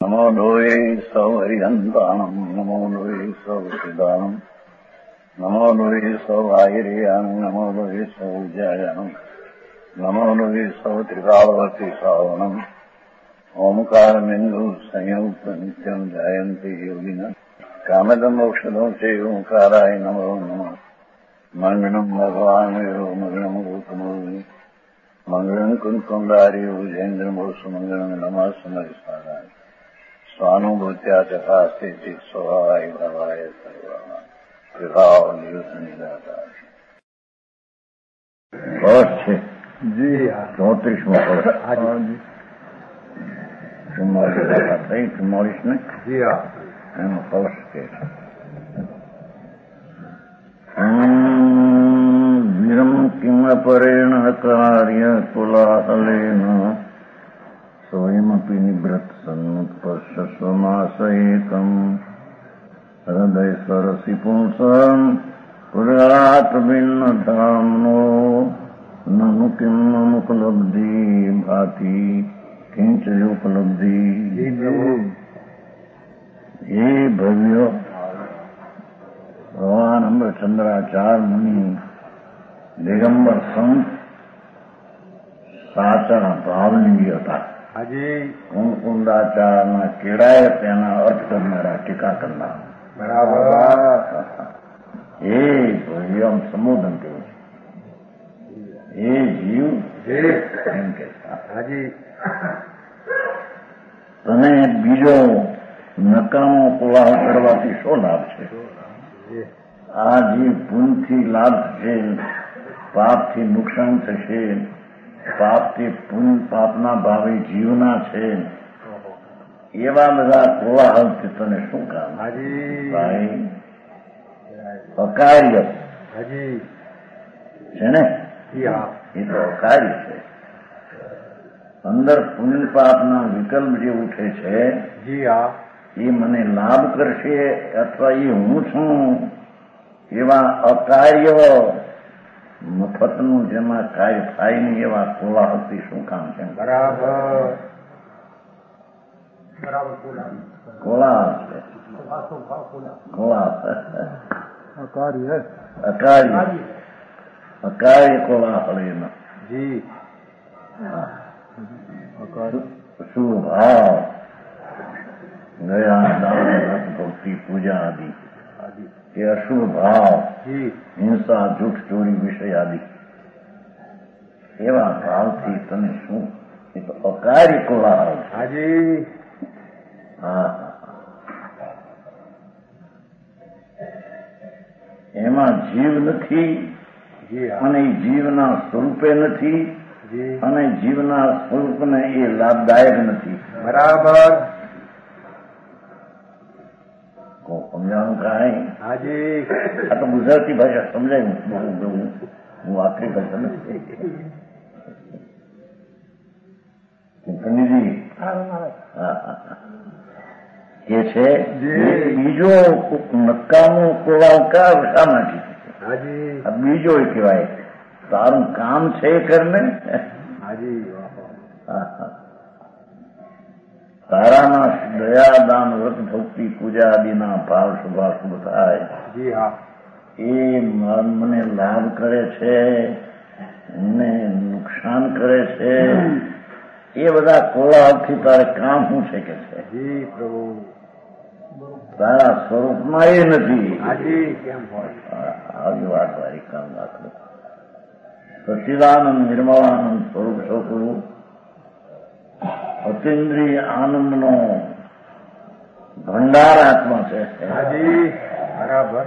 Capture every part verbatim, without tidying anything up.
નમો લોહે સૌ હરિહંતાણમ નમો લોહે સૌ સિદાનમ નમો લોહે સૌ આયર્યાણમ નમો લોહે સૌ જયાણમ નમો લોહે સૌ ત્રિકાળવતી સાવણમ ઓમકાર બિંદુ સંયુક્ત નિત્યમ જાયંતિ યોગિના કામદમ ઔષધો છે ઓંકારાય નમો નમઃ મંગળમ ભગવાન વિરો મંગળમ ગૌતમોની મંગળમ કુંકુંડારી ઉજેન્દ્રમો સુમંગળમ નમઃ સમરિસારાય સ્વાનુભૂત્યા તથા સ્થિતિ સ્વભાવાય ભવાય સર્વા વિભાવ નિયુદ્ધ નિરાકાર કળશ છે જી ચોત્રીસમો કળશ ચુમ્માલીસ દાખલા થઈ ચુમ્માલીસ ને જી હા એનો કળશ છે વીરમ કિમ પરેણ કાર્ય કોલાહલેન સ્વયમપી નિવૃત્ત સન્મુત્પર્શ સ્વમાસૈકમ હૃદય સરસી પુંસમ પુરાત ભિન્ન ધામનો નનુ કિમ ઉપલબ્ધિ ભાતિ કિંચ ઉપલબ્ધિ હે ભવ્ય ભગવાન અમૃતચંદ્રાચાર્ય મુનિ દિગંબર સંત સાચા ભાવલિંગી હતા. કુંકુંદાચારના કેળાએ તેના અર્થ કરનારા ટીકા કરનાર બરાબર એ ભવ્યમ સંબોધન કર્યું છે. એ જીવ એમ કહેતા તને બીજો નકામો કોલાહલ કરવાથી શું લાભ છે? આ જીવ પુણ્યથી લાભ થશે, પાપથી નુકસાન થશે, પાપથી પુણ્ય પાપના ભાવે જીવના છે, એવા બધા કોલાહલથી તને શું કામ? ભાઈ અકાર્ય છે ને, એ તો અકાર્ય છે. અંદર પુણ્ય પાપના વિકલ્પ જે ઉઠે છે એ મને લાભ કરશે અથવા એ હું છું એવા અકાર્ય મફતનું જેમાં કાર્ય થાય નહીં એવા કોલાહલથી શું કામ છે? બરાબર કોલાહલ છે, કોલાહલ અકાર્ય અકાર્ય અકાર્ય કોલાહલ એમાં જી શુભાવ ગયા દાન રસ ભક્તિ પૂજા આદિ એ અશુભ ભાવ, હિંસા જૂઠ ચોરી વિષય આદિ એવા ભાવથી તને શું? એ તો અકાર્ય કોલાહલ છે. હા એમાં જીવ નથી અને જીવના સ્વરૂપે નથી અને જીવના સ્વરૂપને એ લાભદાયક નથી. બરાબર સમજાવું કાંઈ? આ તો ગુજરાતી ભાષા સમજાય હું હું આખરી ભાષા નથી. પંડિતજી એ છે બીજો નકામો કોલાહલ શા માટે? આ બીજો કહેવાય તારું કામ છે એ કરને. તારાના દયા દાન વ્રત ભક્તિ પૂજા આદિના ભાવ શુભાશુભ થાય એ મને લાભ કરે છે, મને નુકસાન કરે છે, એ બધા કોલાહલથી તારે કામ શું છે કે છે? પ્રભુ તારા સ્વરૂપમાં એ નથી. આવી વાત વાળી કામ રાખો. સચિદાનંદ નિર્મળાનંદ સ્વરૂપ છોકરું અતિન્દ્રિય આનંદનો ભંડાર આત્મા છે. બરાબર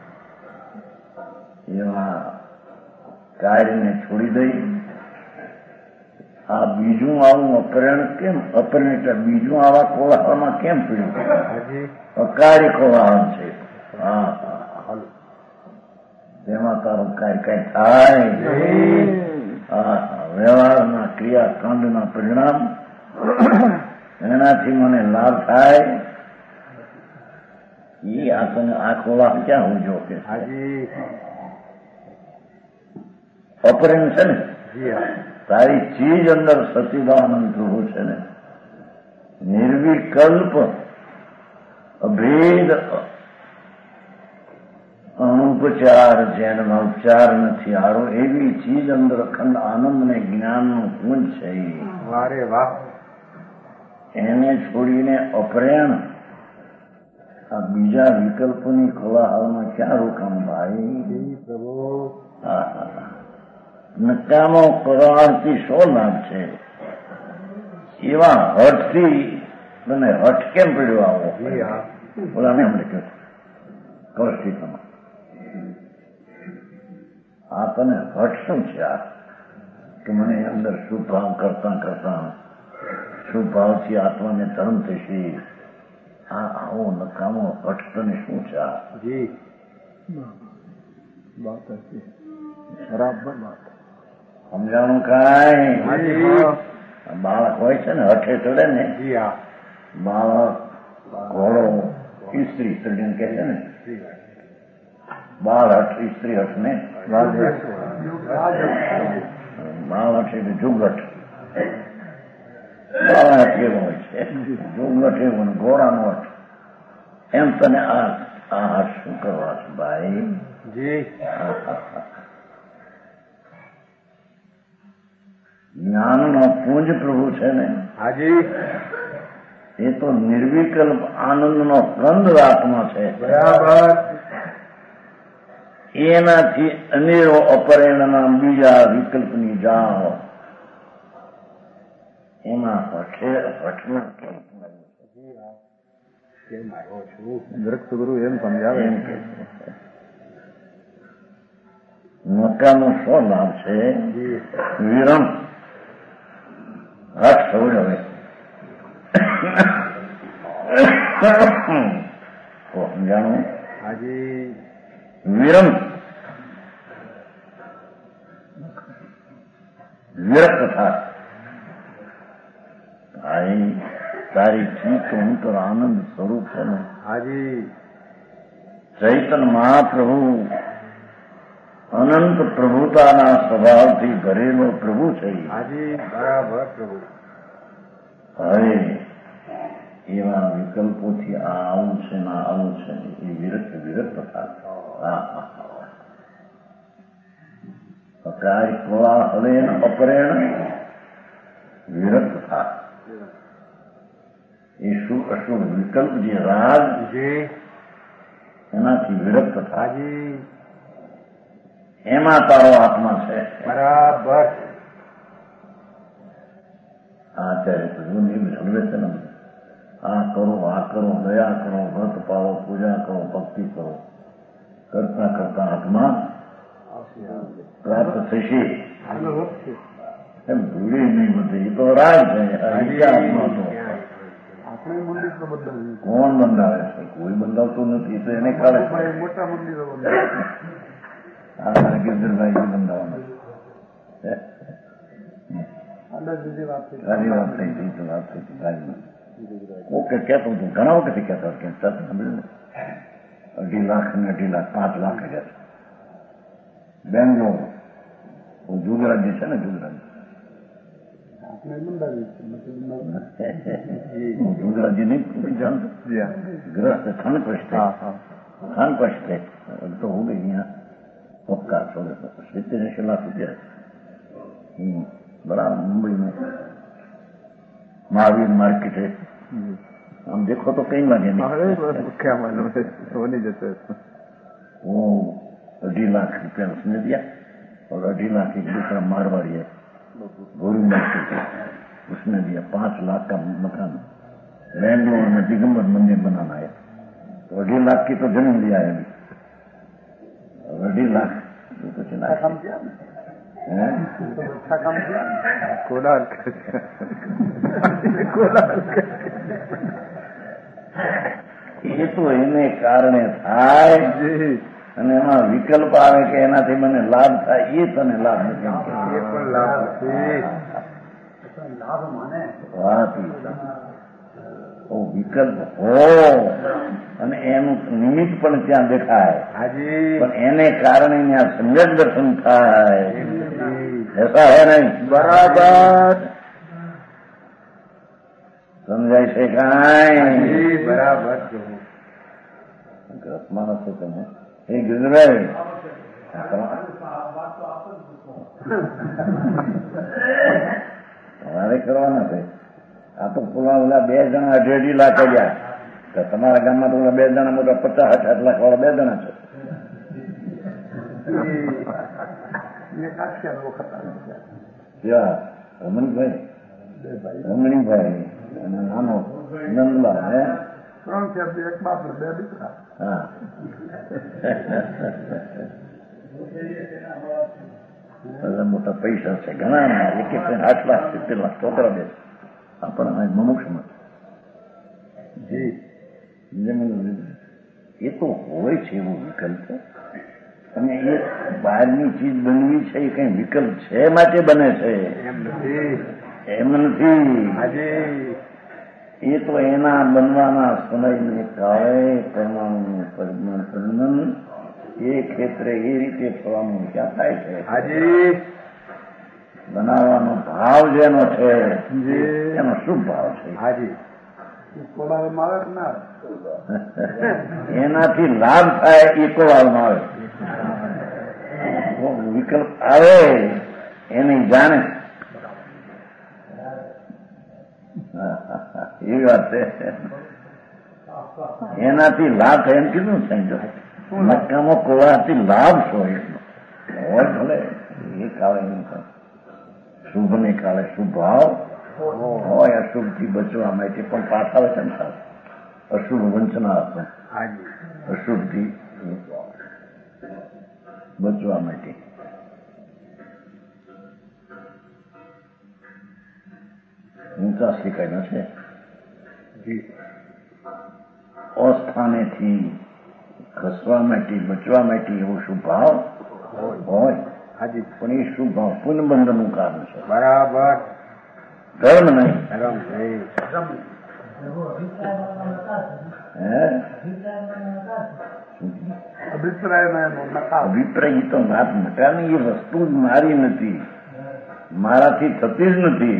એવા કાર્યને છોડી દઈ આ બીજું આવું અપરિણ કેમ અપરિણિત બીજું આવા કોલાહલમાં કેમ પીડ્યું? અકાર્ય કોલાહલ છે. હા તેમાં તારું કાર્ય કઈ થાય? હા વ્યવહારના ક્રિયાકાંડના પરિણામ એનાથી મને લાભ થાય એ આ આ કોલાહલ ક્યાં હું જો કે અપરિણ છે ને તારી ચીજ અંદર સચિદાનંદ પ્રભુ છે ને નિર્વિકલ્પ અભેદ અનુપચાર જેનો ઉપચાર નથી આરો એવી ચીજ અંદર અખંડ આનંદ ને જ્ઞાનનું પુંજ છે. વારે વાહ. એને છોડીને અપરેણ આ બીજા વિકલ્પોની કોલાહલમાં ક્યાં રોકાણ ભાઈ? પ્રભુ નકામો કરારથી શો લાભ છે? એવા હઠથી મને હઠ કેમ પડ્યો આવો? બોલા ને હમણે કહ્યું કૌશિકમાં આ તને હઠ શું છે? આ કે મને અંદર શુભ ભાવ કરતા કરતા શુભ ભાવથી આત્માને ધર્મ થશે. આ આવો નકામો હઠ તને શું છે? આ જી વાત હશે બરાબર વાત સમજાણું કાંઈ? બાળક હોય છે ને હઠે ચડે ને, બાળક ઘોડો સ્ત્રી ચડીને કહે છે ને બાળ હઠ સ્ત્રી હઠ ને બાળ હઠ એટલે જુગટ. બાળ હઠ એવો હોય છે, જુગટ એવું ઘોડાનો હઠ. એમ તને આ આ હઠ શું કરવા છે ભાઈ? જ્ઞાનનો પુંજ પ્રભુ છે ને, હાજી, એ તો નિર્વિકલ્પ આનંદનો કંદ આત્મા છે. બરાબર. એનાથી અનેરો અપરેણના બીજા વિકલ્પની જાળ એમાં હઠે હઠમાં કેમ આવ્યો છું? દ્રક્ષ ગુરુ એમ સમજાવે એમ કે નકામો શો લાભ છે? વિરમ હઠ સૌર હવે સમજાણું? હાજી. વિરમ વિરક્ત થાય ભાઈ. તારી ચિત્ત અંતર આનંદ સ્વરૂપ છે ને. હાજી. ચૈતન મહાપ્રભુ અનંત પ્રભુતાના સ્વભાવથી ભરેલો પ્રભુ છે. હાજી બરાબર પ્રભુ. હવે એવા વિકલ્પોથી આ આવું છે ના આવું છે એ વિરક્ત વિરક્ત થાય. કાર્ય કોલાહલે અપરેણ વિરક્ત થાય. એ શુભ અશુભ વિકલ્પ જે રાગ એનાથી વિરક્ત થાય. એમાં તારો આત્મા છે. બરાબર. આચાર્ય પ્રભુને એમ સમજે છે ને, આ કરો આ કરો દયા કરો વ્રત પાળો પૂજા કરો ભક્તિ કરો કરતા કરતા આત્મા પ્રાપ્ત થશે. એમ ભૂલી નહીં બધે એ તો રાગ છે. આત્મા તો કોણ બંધાવે છે? કોઈ બંધાવતું નથી. તો એને કાળે મોટા મંદિરો આ ગિરધરભાઈ બંધાવવાના સારી વાત થઈ હતી. તો વાત થઈ હતી ગાડીમાં ઓકે કહેતો હતું, ઘણા વખતે કહેતો કે સાંભળ્યું ને અઢી લાખ ને અઢી લાખ પાંચ લાખ ગયા છે બેંગ્લોર. ગુજરાત જે છે ને ગુજરાત ગુજરાતી नहीं जानते ग्रस्त खान पछते खान पछते तो हो गई यहाँ पक्का सितर लाख रुपया बड़ा मुंबई में महावीर मार्केट है. हम देखो तो कहीं लगे नहीं. क्या मालूम है वो नहीं जैसे वो अढ़ी लाख रुपया उसने दिया और अढ़ी लाख एक दूसरा मारवाड़ी है गोरू मार्केट उसने दिया. पांच लाख का मकान बैंगलोर में दिगंबर मंदिर बनाना है. तो अढ़ी लाख की तो जमीन लिया है अभी. अढ़ी लाख तो चला अच्छा काम किया. कोलार कोलार એ તો એને કારણે થાય અને એમાં વિકલ્પ આવે કે એનાથી મને લાભ થાય. એ તને લાભ નથી. એ પણ લાભ નથી. લાભ માને વાત વિકલ્પ હો અને એનું નિમિત્ત પણ ત્યાં દેખાય. પણ એને કારણે ત્યાં સમ્યક દર્શન થાય. એસા હે નહીં? બરાબર. સમજાય છે કાંઈ? બરાબર. માણસ છે તમે એ ગુજરાત તમારે કરવાના છે. આ તો પુલા ઓલા બે જણા અઢી અઢી લાખ કર્યા તો તમારા ગામમાં તો બે જણા મોટા પચાસ અઠાઠ લાખ વાળા બે જણા છે. રમણીભાઈ રમણીભાઈ અને નાનો નંદલા હે ત્રણ છે, એક બાપ બે દીકરા. હા બધા મોટા પૈસા છે ઘણા, એક એક આઠ લાખ સિત્તેર લાખ છોકરા બે આપણા મમુક્ષમાં એ તો હોય છે એવો વિકલ્પ. અને એ બહારની ચીજ બનવી છે એ કઈ વિકલ્પ છે માટે બને છે એમ નથી. એ તો એના બનવાના સમયને કાળે પરમાણુ પરિમાણ એ ક્ષેત્રે એ રીતે થવાનું ક્યાં થાય છે. બનાવવાનો ભાવ જેનો છે એનો શું ભાવ છે? એનાથી લાભ થાય એ કોળાવમાં આવે, વિકલ્પ આવે એની જાણે એવી વાત છે. એનાથી લાભ થાય એમ કીધું સમજો. નકામો કોળાથી લાભ હોય હોય ભલે એ કાળે શુભ ને કાળે શુભ ભાવ હોય, અશુભ થી બચવા માટે પણ પાછા આવે છે ને અશુભ વંચના આપે અશુભ થી બચવા માટે. ઊંચા શીખાય છે અસ્થાનેથી ખસવા માટે બચવા માટે એવો શુભ ભાવ હોય. પણ એ શુભ ભાવ પુનબંધનનું કારણ છે. બરાબર. ધર્મ નહીં. અભિપ્રાય તો વાત નકારની એ વસ્તુ જ મારી નથી, મારાથી થતી જ નથી.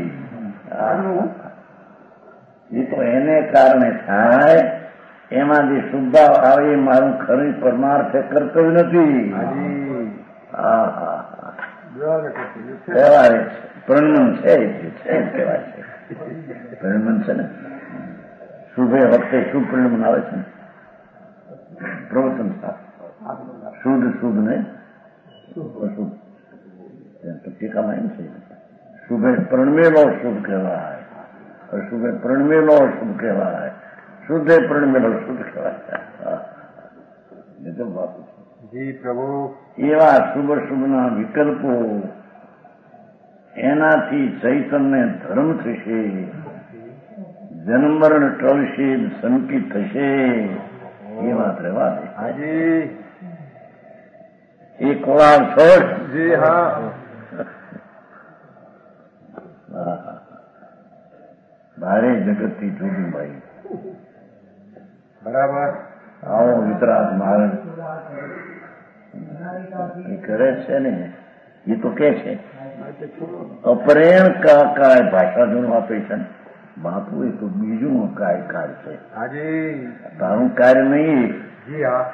એ તો એને કારણે થાય. એમાં જે શુભ ભાવ આવે એ મારું ખરી પરમાર્થે કરતું નથી. હા હા કહેવાય પ્રણમન છે કહેવાય છે. પ્રણમન છે ને શુભે વખતે શુભ પ્રણમન આવે છે ને પ્રવચન શુદ્ધ શુભ ને અશુભ ટીકામાં એમ છે. શુભે પ્રણમેલો શુભ કહેવાય, અશુભે પ્રણમેલો શુભ કહેવાય, શુદ્ધે પ્રણમેલો શુભ કહેવાય. એ તો બાપુ જી પ્રભુ. એવા શુભ શુભના વિકલ્પો એનાથી ચૈતન્ય ધર્મ થશે, જન્મરણ ટળશે, સંકિત થશે. એ વાત રહેવા દે. એ કોળાર છોડ. જી હા. ભારે જગતથી જુદું ભાઈ. બરાબર. આવો વિતરાગ મારણ એ કરે છે ને એ તો કે છે અપરેણ કાય ભાષા જોડું આપે છે ને બાપુ. એ તો બીજું કાય કાર્ય છે, તારું કાર્ય નહીં. જી હા.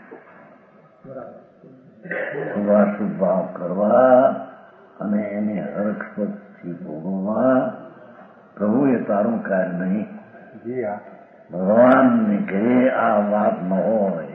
શુભાશુભ ભાવ કરવા અને એને હરખપતથી ભોગવવા પ્રભુ એ તારું કાર્ય નહીં. જી હા. ભગવાનને ઘરે આ વાત ન હોય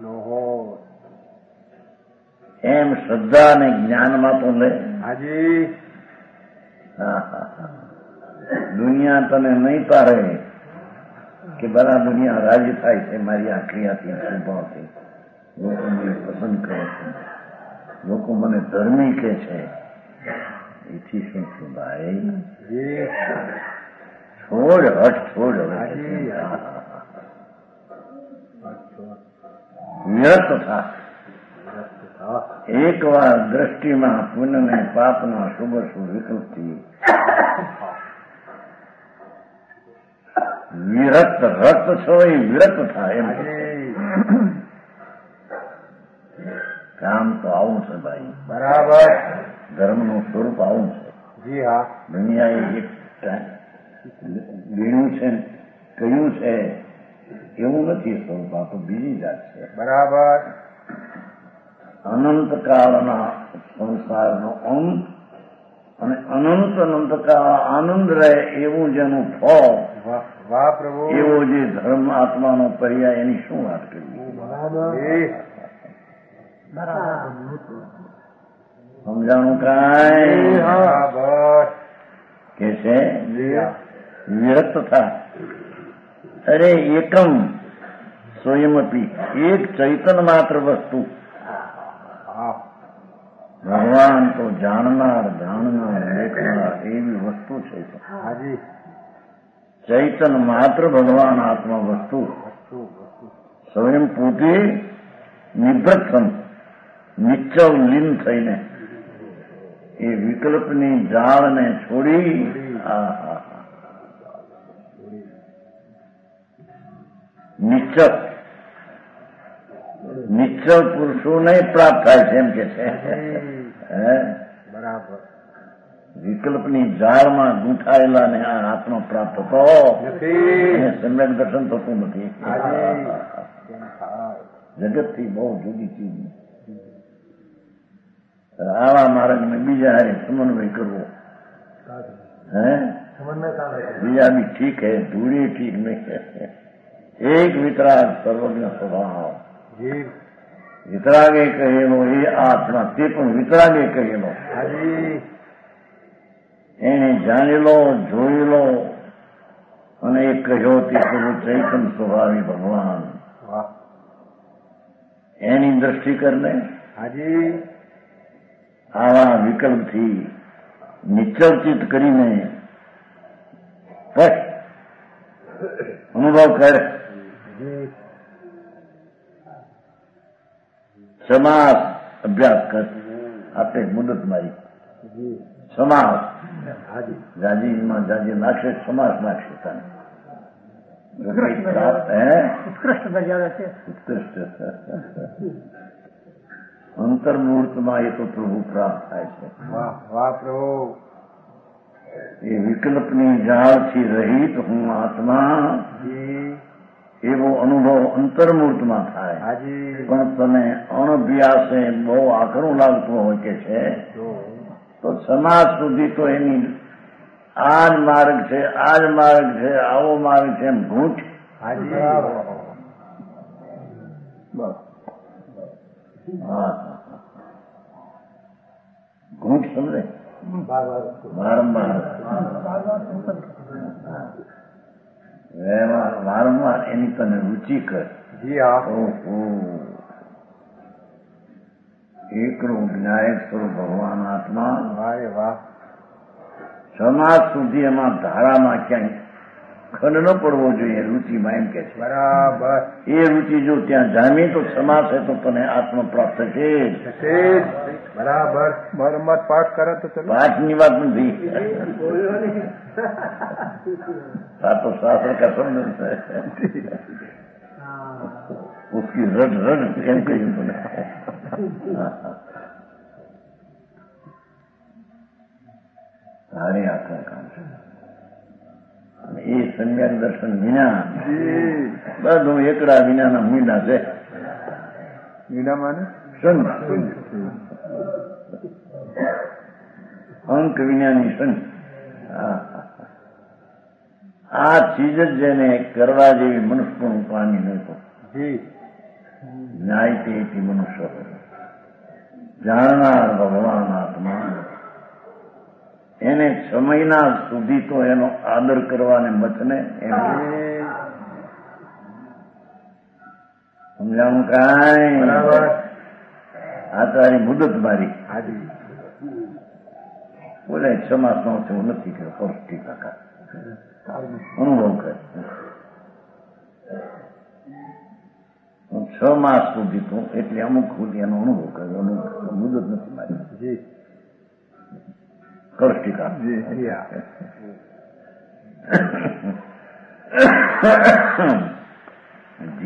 એમ શ્રદ્ધા અને જ્ઞાનમાં તો લે. હાજી. હા હા. દુનિયા તને નહીં તારે કે બધા દુનિયા રાજી થાય છે મારી આ ક્રિયાથી સ્વભાવથી. લોકો મને પસંદ કરે છે, લોકો મને ધર્મી કે છે. એથી શું છું ભાઈ? છોડ હઠ છોડ. વિરત થા. એક વાર દ્રષ્ટિમાં પુણ્ય પાપના શુભ શુભ વિકૃતિ વિરક્ત રક્ત છો એ વિરક્ત થાય. એમ કામ તો આવું છે ભાઈ. બરાબર. ધર્મનું સ્વરૂપ આવું છે. જી હા. દુનિયા એ એક લીણું છે કયું છે એવું નથી સ્વરૂપ, આ તો બીજી જાત છે. બરાબર. અનંત કાળના સંસારનો અંત અને અનંત અનંત કાળ આનંદ રહે એવું જેનું ફળ, વાહ પ્રભુ, એવો જે ધર્મ આત્માનો પર્યાય, એની શું વાત કરવી? સમજાણું કાંઈ? કે છે વિરક્ત થા. અરે એકમ સ્વયંપી, એક ચૈતન માત્ર વસ્તુ. ભગવાન તો જાણનાર, જાણનાર, દેખનાર એવી વસ્તુ છે. ચૈતન માત્ર ભગવાન આત્મા વસ્તુ સ્વયં પોતે નિવૃત્ત નિશ્ચલ લીન થઈને એ વિકલ્પની જાળને છોડી નિશ્ચલ નિશ્ચલ પુરુષોને પ્રાપ્ત થાય છે એમ કે છે. બરાબર. વિકલ્પની જાળમાં ગૂંથાયેલા ને આ આત્મા પ્રાપ્ત થતો સમ્યક દર્શન થતું નથી. જગતથી બહુ જુદી ચીજ. આવા માર્ગને બીજા હારે સમન્વય કરવો, હે બીજા બી ઠીક હે, ધૂળી ઠીક નહીં. એક વિતરાગ સર્વજ્ઞ સ્વભાવ, વિતરાગે કહેલો એ આત્મા, તે પણ વિતરાગે કહેલો. એને જાણેલો, જોયેલો અને એ કહ્યો તે પ્રભુ ચૈતન સ્વભાવી ભગવાન. એની દ્રષ્ટિ કરને આવા વિકલ્પથી નિશ્ચિત કરીને સ્પષ્ટ અનુભવ કર. સમાસ અભ્યાસ કર. આપણે મુદત મારી સમાસ જાજીમાં જાજી નાખશે, સમાસ નાખશે તને. ઉત્કૃષ્ટ મર્યાદા છે. ઉત્કૃષ્ટ અંતર્મુહૂર્તમાં એ તો પ્રભુ પ્રાપ્ત થાય છે. વાહ પ્રભુ. એ વિકલ્પની જાળથી રહિત હું આત્મા એવો અનુભવ અંતર્મુહૂર્તમાં થાય. પણ તમે અણભ્યાસે બહુ આકરું લાગતું હોય કે છે તો સમાજ સુધી તો એની આ જ માર્ગ છે, આ જ માર્ગ છે, આવો માર્ગ છે એમ ઘૂંટ. ઘૂંટ સમજે વારંવાર વારંવાર એની તને રુચિ કર. એકલું જ્ઞાયક સ્વરૂપ ભગવાન આત્મા. વાહ. સમાજ સુધી એમાં ધારામાં ક્યાંય ખંડ ન પડવો જોઈએ રુચિમાં, એમ કે છે. બરાબર. એ રુચિ જો ત્યાં જામી તો સમાસ છે તો તને આત્મા પ્રાપ્ત થશે. બરાબર. વારંવાર પાઠ કરે તો પાઠની વાત નથી, આ તો શાસ્ત્ર કા સમજ છે. उसकी रट रट કેમ કહ્યું તને? સારી આખા કામ છે. એ સમ્યક દર્શન વિના બધું એકડા વિનાના મીંડા છે. મીંડા માને શૂન્ય, અંક વિનાની શૂન્ય. આ ચીજ જ જેને કરવા જેવી મનુષ્યનું પામી નહીં તો ન્યાય તે મનુષ્ય જાણનાર ભગવાન આત્મા એને છ મહિના સુધી તો એનો આદર કરવાને મથને એમ સમજાવું કાંઈ? આ તારી મુદત મારી બોલે છ માસ નો થયું નથી કર્યો પૌષ્ટિક કાકા અનુભવ કરે. છ માસ સુધી તો એટલે અમુક સુધી એનો અનુભવ કર્યો, મુદત નથી મારી. કૌષ્ટિકા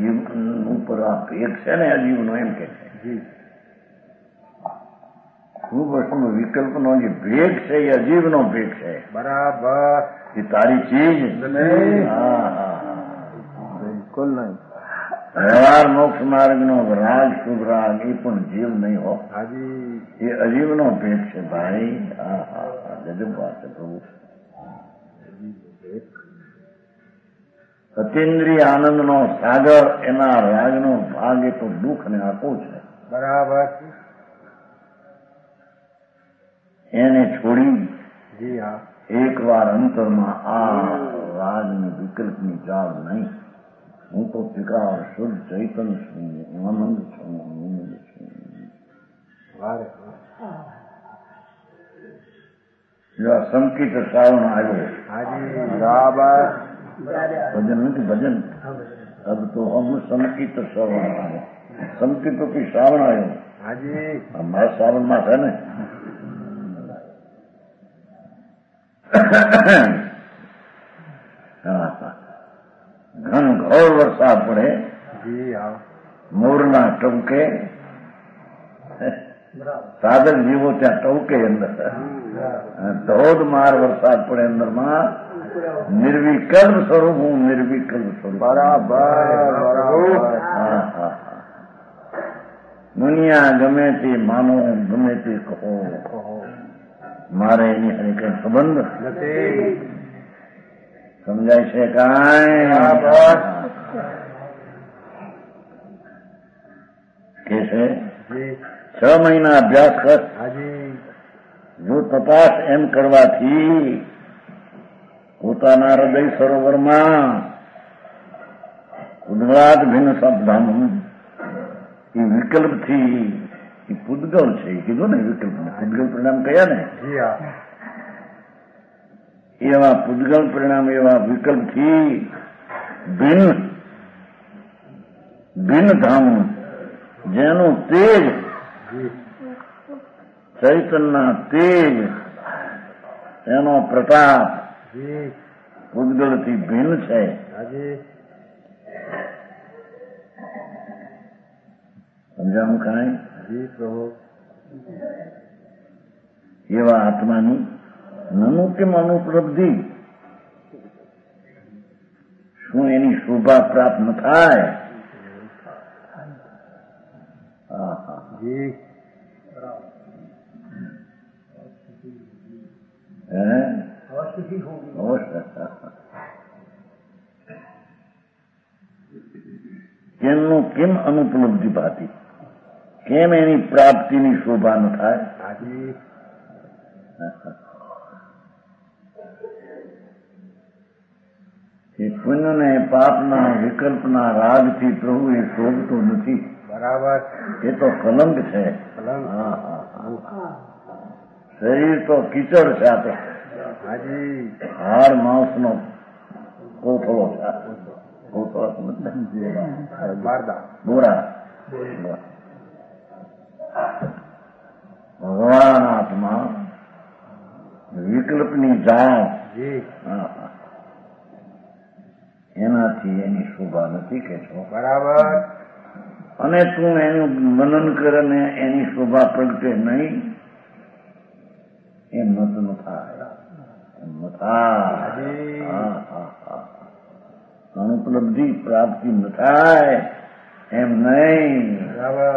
જીવ ઉપર આ પેટ છે ને અજીવનો એમ કે છે. શુભ અશુભ વિકલ્પનો જે ભેગ છે એ અજીવનો ભેગ છે. બરાબર. એ તારી ચીજ નહીં. હા હા બિલકુલ નહીં. વ્યવહાર મોક્ષ માર્ગનો રાગ શુભ રાગ એ પણ જીવ નહીં હો. હાજી. એ અજીવનો ભેદ છે ભાઈ. હા હા હા ગજબ વાત છે પ્રભુ. અતિન્દ્રિય આનંદનો સાગર એના રાગનો ભાગ એ તો દુઃખ ને આપવું છે. બરાબર. એને છોડી જી હા એક વાર અંતરમાં આ રાગની વિકલ્પની જાળ નહીં. હું તો વિકાર શુદ્ધ ચૈતન છું, આનંદ છું, આનંદ છું. વારે જો સંકિત શ્રાવણ આવ્યો. હાજી. બરાબર. ભજન નથી ભજન. अब तो हम संकित श्रवण आए. संकित की श्रावण आयो. હાજી. हमारा श्रावण मास है ने. ઘન ઘોર વરસાદ પડે. જી હા. મોરના ટવકે સાદર જીવો ત્યાં ટવકે અંદર. ધોધમાર વરસાદ પડે અંદરમાં. નિર્વિકલ્પ સ્વરૂપ હું નિર્વિકલ્પ સ્વરૂપ. બરાબર. હા હા દુનિયા ગમે તે માનો ગમે તે કહો, મારે એની હારે કઈ સંબંધ નથી. સમજાય છે કાંઈ? કે છે છ મહિના અભ્યાસ કર. હાજી. જો તપાસ એમ કરવાથી પોતાના હૃદય સરોવરમાં ઉદ્ગાત ભિન્ન શબ્દમ એ વિકલ્પથી એ પૂદગલ છે. એ કીધું ને વિકલ્પ પૂદગલ પરિણામ કયા ને. જી હા. એવા પૂદગલ પરિણામ એવા વિકલ્પથી ભિન્ન ભિન્ન ધામ જેનું તેજ ચૈતનના તેજ એનો પ્રતાપ પૂદગલથી ભિન્ન છે. સમજાવું કાંઈ? જી પ્રભુ. એવા આત્માની નનું કેમ અનુપલબ્ધિ? શું એની શોભા પ્રાપ્ત ન થાય? જી. હે કેમનું કેમ અનુપલબ્ધિ પાતી? કેમ એની પ્રાપ્તિની શોભા ન થાય? હાજી. એ પુણ્ય ને પાપના વિકલ્પના રાગથી પ્રભુ એ શોભતો નથી. બરાબર. એ તો કલંક છે. કલંક. હા હા. શરીર તો કીચડ છે. આ તો હાજી. હાર માંસ નો કોથળો છે. કોથળો બોરા. ભગવાન આત્મા વિકલ્પની જાણ એનાથી એની શોભા નથી કે છો. બરાબર. અને તું એનું મનન કરે ને એની શોભા પ્રગટે નહીં એમ નત ન થાય. એમ ન થાય. અનુપલબ્ધિ પ્રાપ્તિ ન થાય એમ નહીં. બરાબર.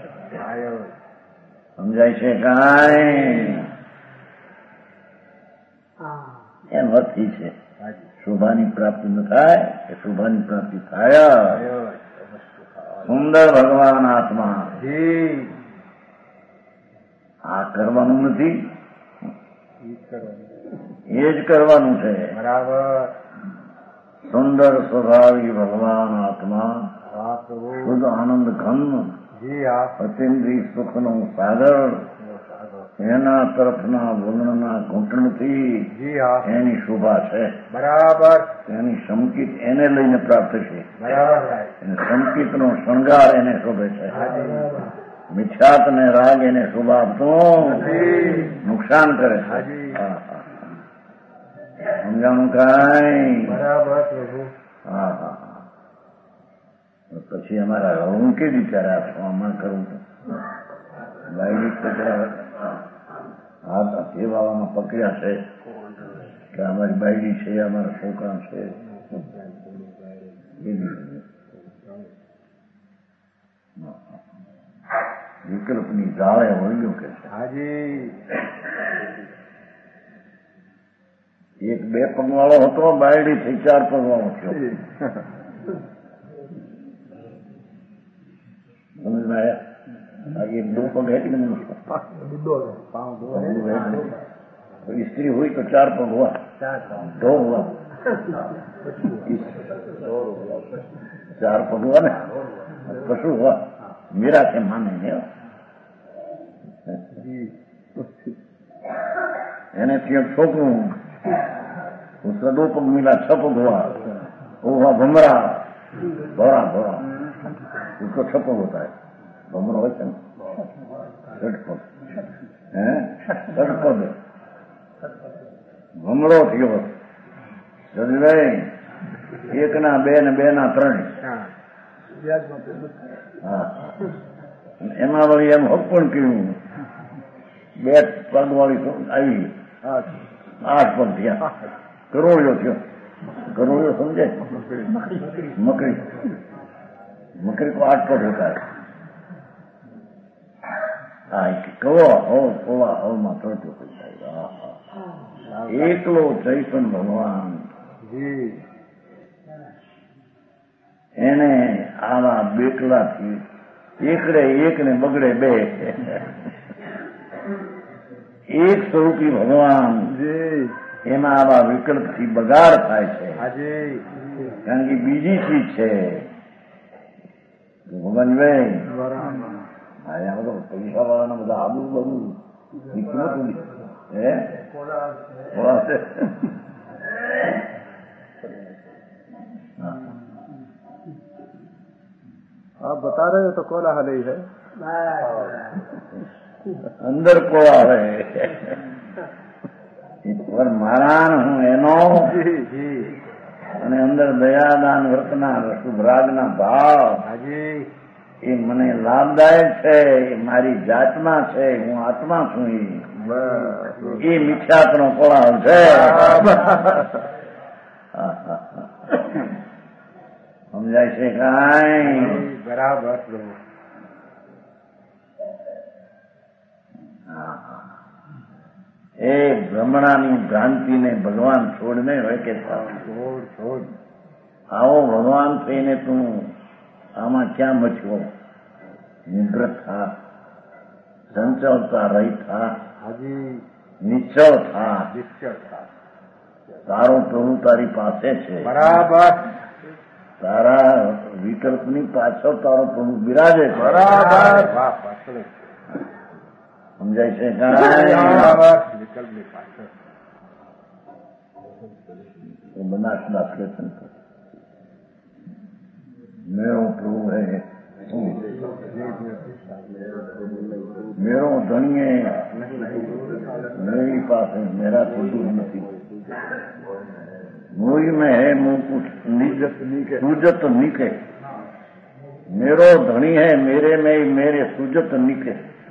સમજાય છે કાંઈ? એમ અર્થી છે. શોભાની પ્રાપ્તિ ન થાય કે શોભાની પ્રાપ્તિ થાય. સુંદર ભગવાન આત્મા. આ કરવાનું નથી, એ જ કરવાનું છે. બરાબર. સુંદર સ્વભાવી ભગવાન આત્મા શુદ્ધ આનંદ ઘન અતિન્દ્રિય સુખનો સાગર એના તરફના વર્ણના ઘૂંટણથી એની શોભા છે. બરાબર. એની સંકિત એને લઈને પ્રાપ્ત છે. બરાબર. સંકિતનો શણગાર એને શોભે છે. મિથ્યાત ને રાગ એને શોભા આપતો નુકસાન કરે છે. સમજાણું કાંઈ? બરાબર પ્રભુ. હા હા. પછી અમારા હું કે બિચારા આમાં કરવું તો લાઈટ હા તો એ બાવામાં પકડ્યા છે કે અમારી બાયડી છે, અમારા છોકરા છે. વિકલ્પની જાળે વળ્યું કે છે. હાજી એક બે પગવાળો હતો, બાયડી થઈ ચાર પગવાળો થયો. સમજમાં આગે દો પગ है कि नहीं? स्त्री हुई तो चार पग हुआ, दो हुआ, चार पग हुआ ना, पशु हुआ. मेरा से माने नहीं એને ત્યાં છોકરું, उसका दो पग मिला, छह पग हुआ. वो हुआ भमरा, भोरा भोरा, उसको छह पग होता है. भमरा હોય છે ને ષટપગ, હે ષટપગ ભમરો થયો. એક ના બે ને બે ના ત્રણ. હા એમાં વળી એમ હક પણ કહ્યું બે પગ વાળી આવી આઠ પગ થયા. કરોળિયો થયો. કરોળિયો સમજે? મકડી. मकड़ी को आठ पग होता है. हाँ कौवा हव कौवा हव માં તરતો થાય. એકલો ચૈતન્ય ભગવાન એને આવા બેકલાથી એકડે એક ને બગડે બે. એક સ્વરૂપી ભગવાન એમાં આવા વિકલ્પથી બગાડ થાય છે. કારણ કે બીજી ચીજ છે ભગવાનભાઈ. આ બધો પૈસા વાળાના બધા આબુ બધું કિંમત હે आप बता रहे हो तो कोलाहल ही है. અંદર કોળા હે પર મારાન હું એનો અને અંદર દયાદાન વર્તના શુભરાગના ભાવ એ મને લાભદાયક છે. એ મારી જાતમાં છે. હું આત્મા છું. એ મિથ્યાત્વનો કોળાહલ છે. સમજાય છે કાંઈ? બરાબર. એ ભ્રમણાની ભ્રાંતિને ભગવાન છોડને હોય કે છોડ છોડ આવો ભગવાન થઈને તું આમાં ક્યાં બચ્યો? નિગ્રહ થા, ચંચળતા રહી થા, નિશ્ચળ થા. તારો પ્રભુ તારી પાસે છે. બરાબર. તારા વિકલ્પની પાછળ તારો પ્રભુ બિરાજે છે. બરાબર. સમજાય છે? વિકલ્પની પાછળ બનાસ દાખલે મેરો પ્રભુ હૈ, મેરો ધણીએ मेरी पास है, मेरा तो दूर नहीं. मोही में है मुंह कुछ सूजत निके. मेरो धनी है मेरे में मेरे सूजत निके.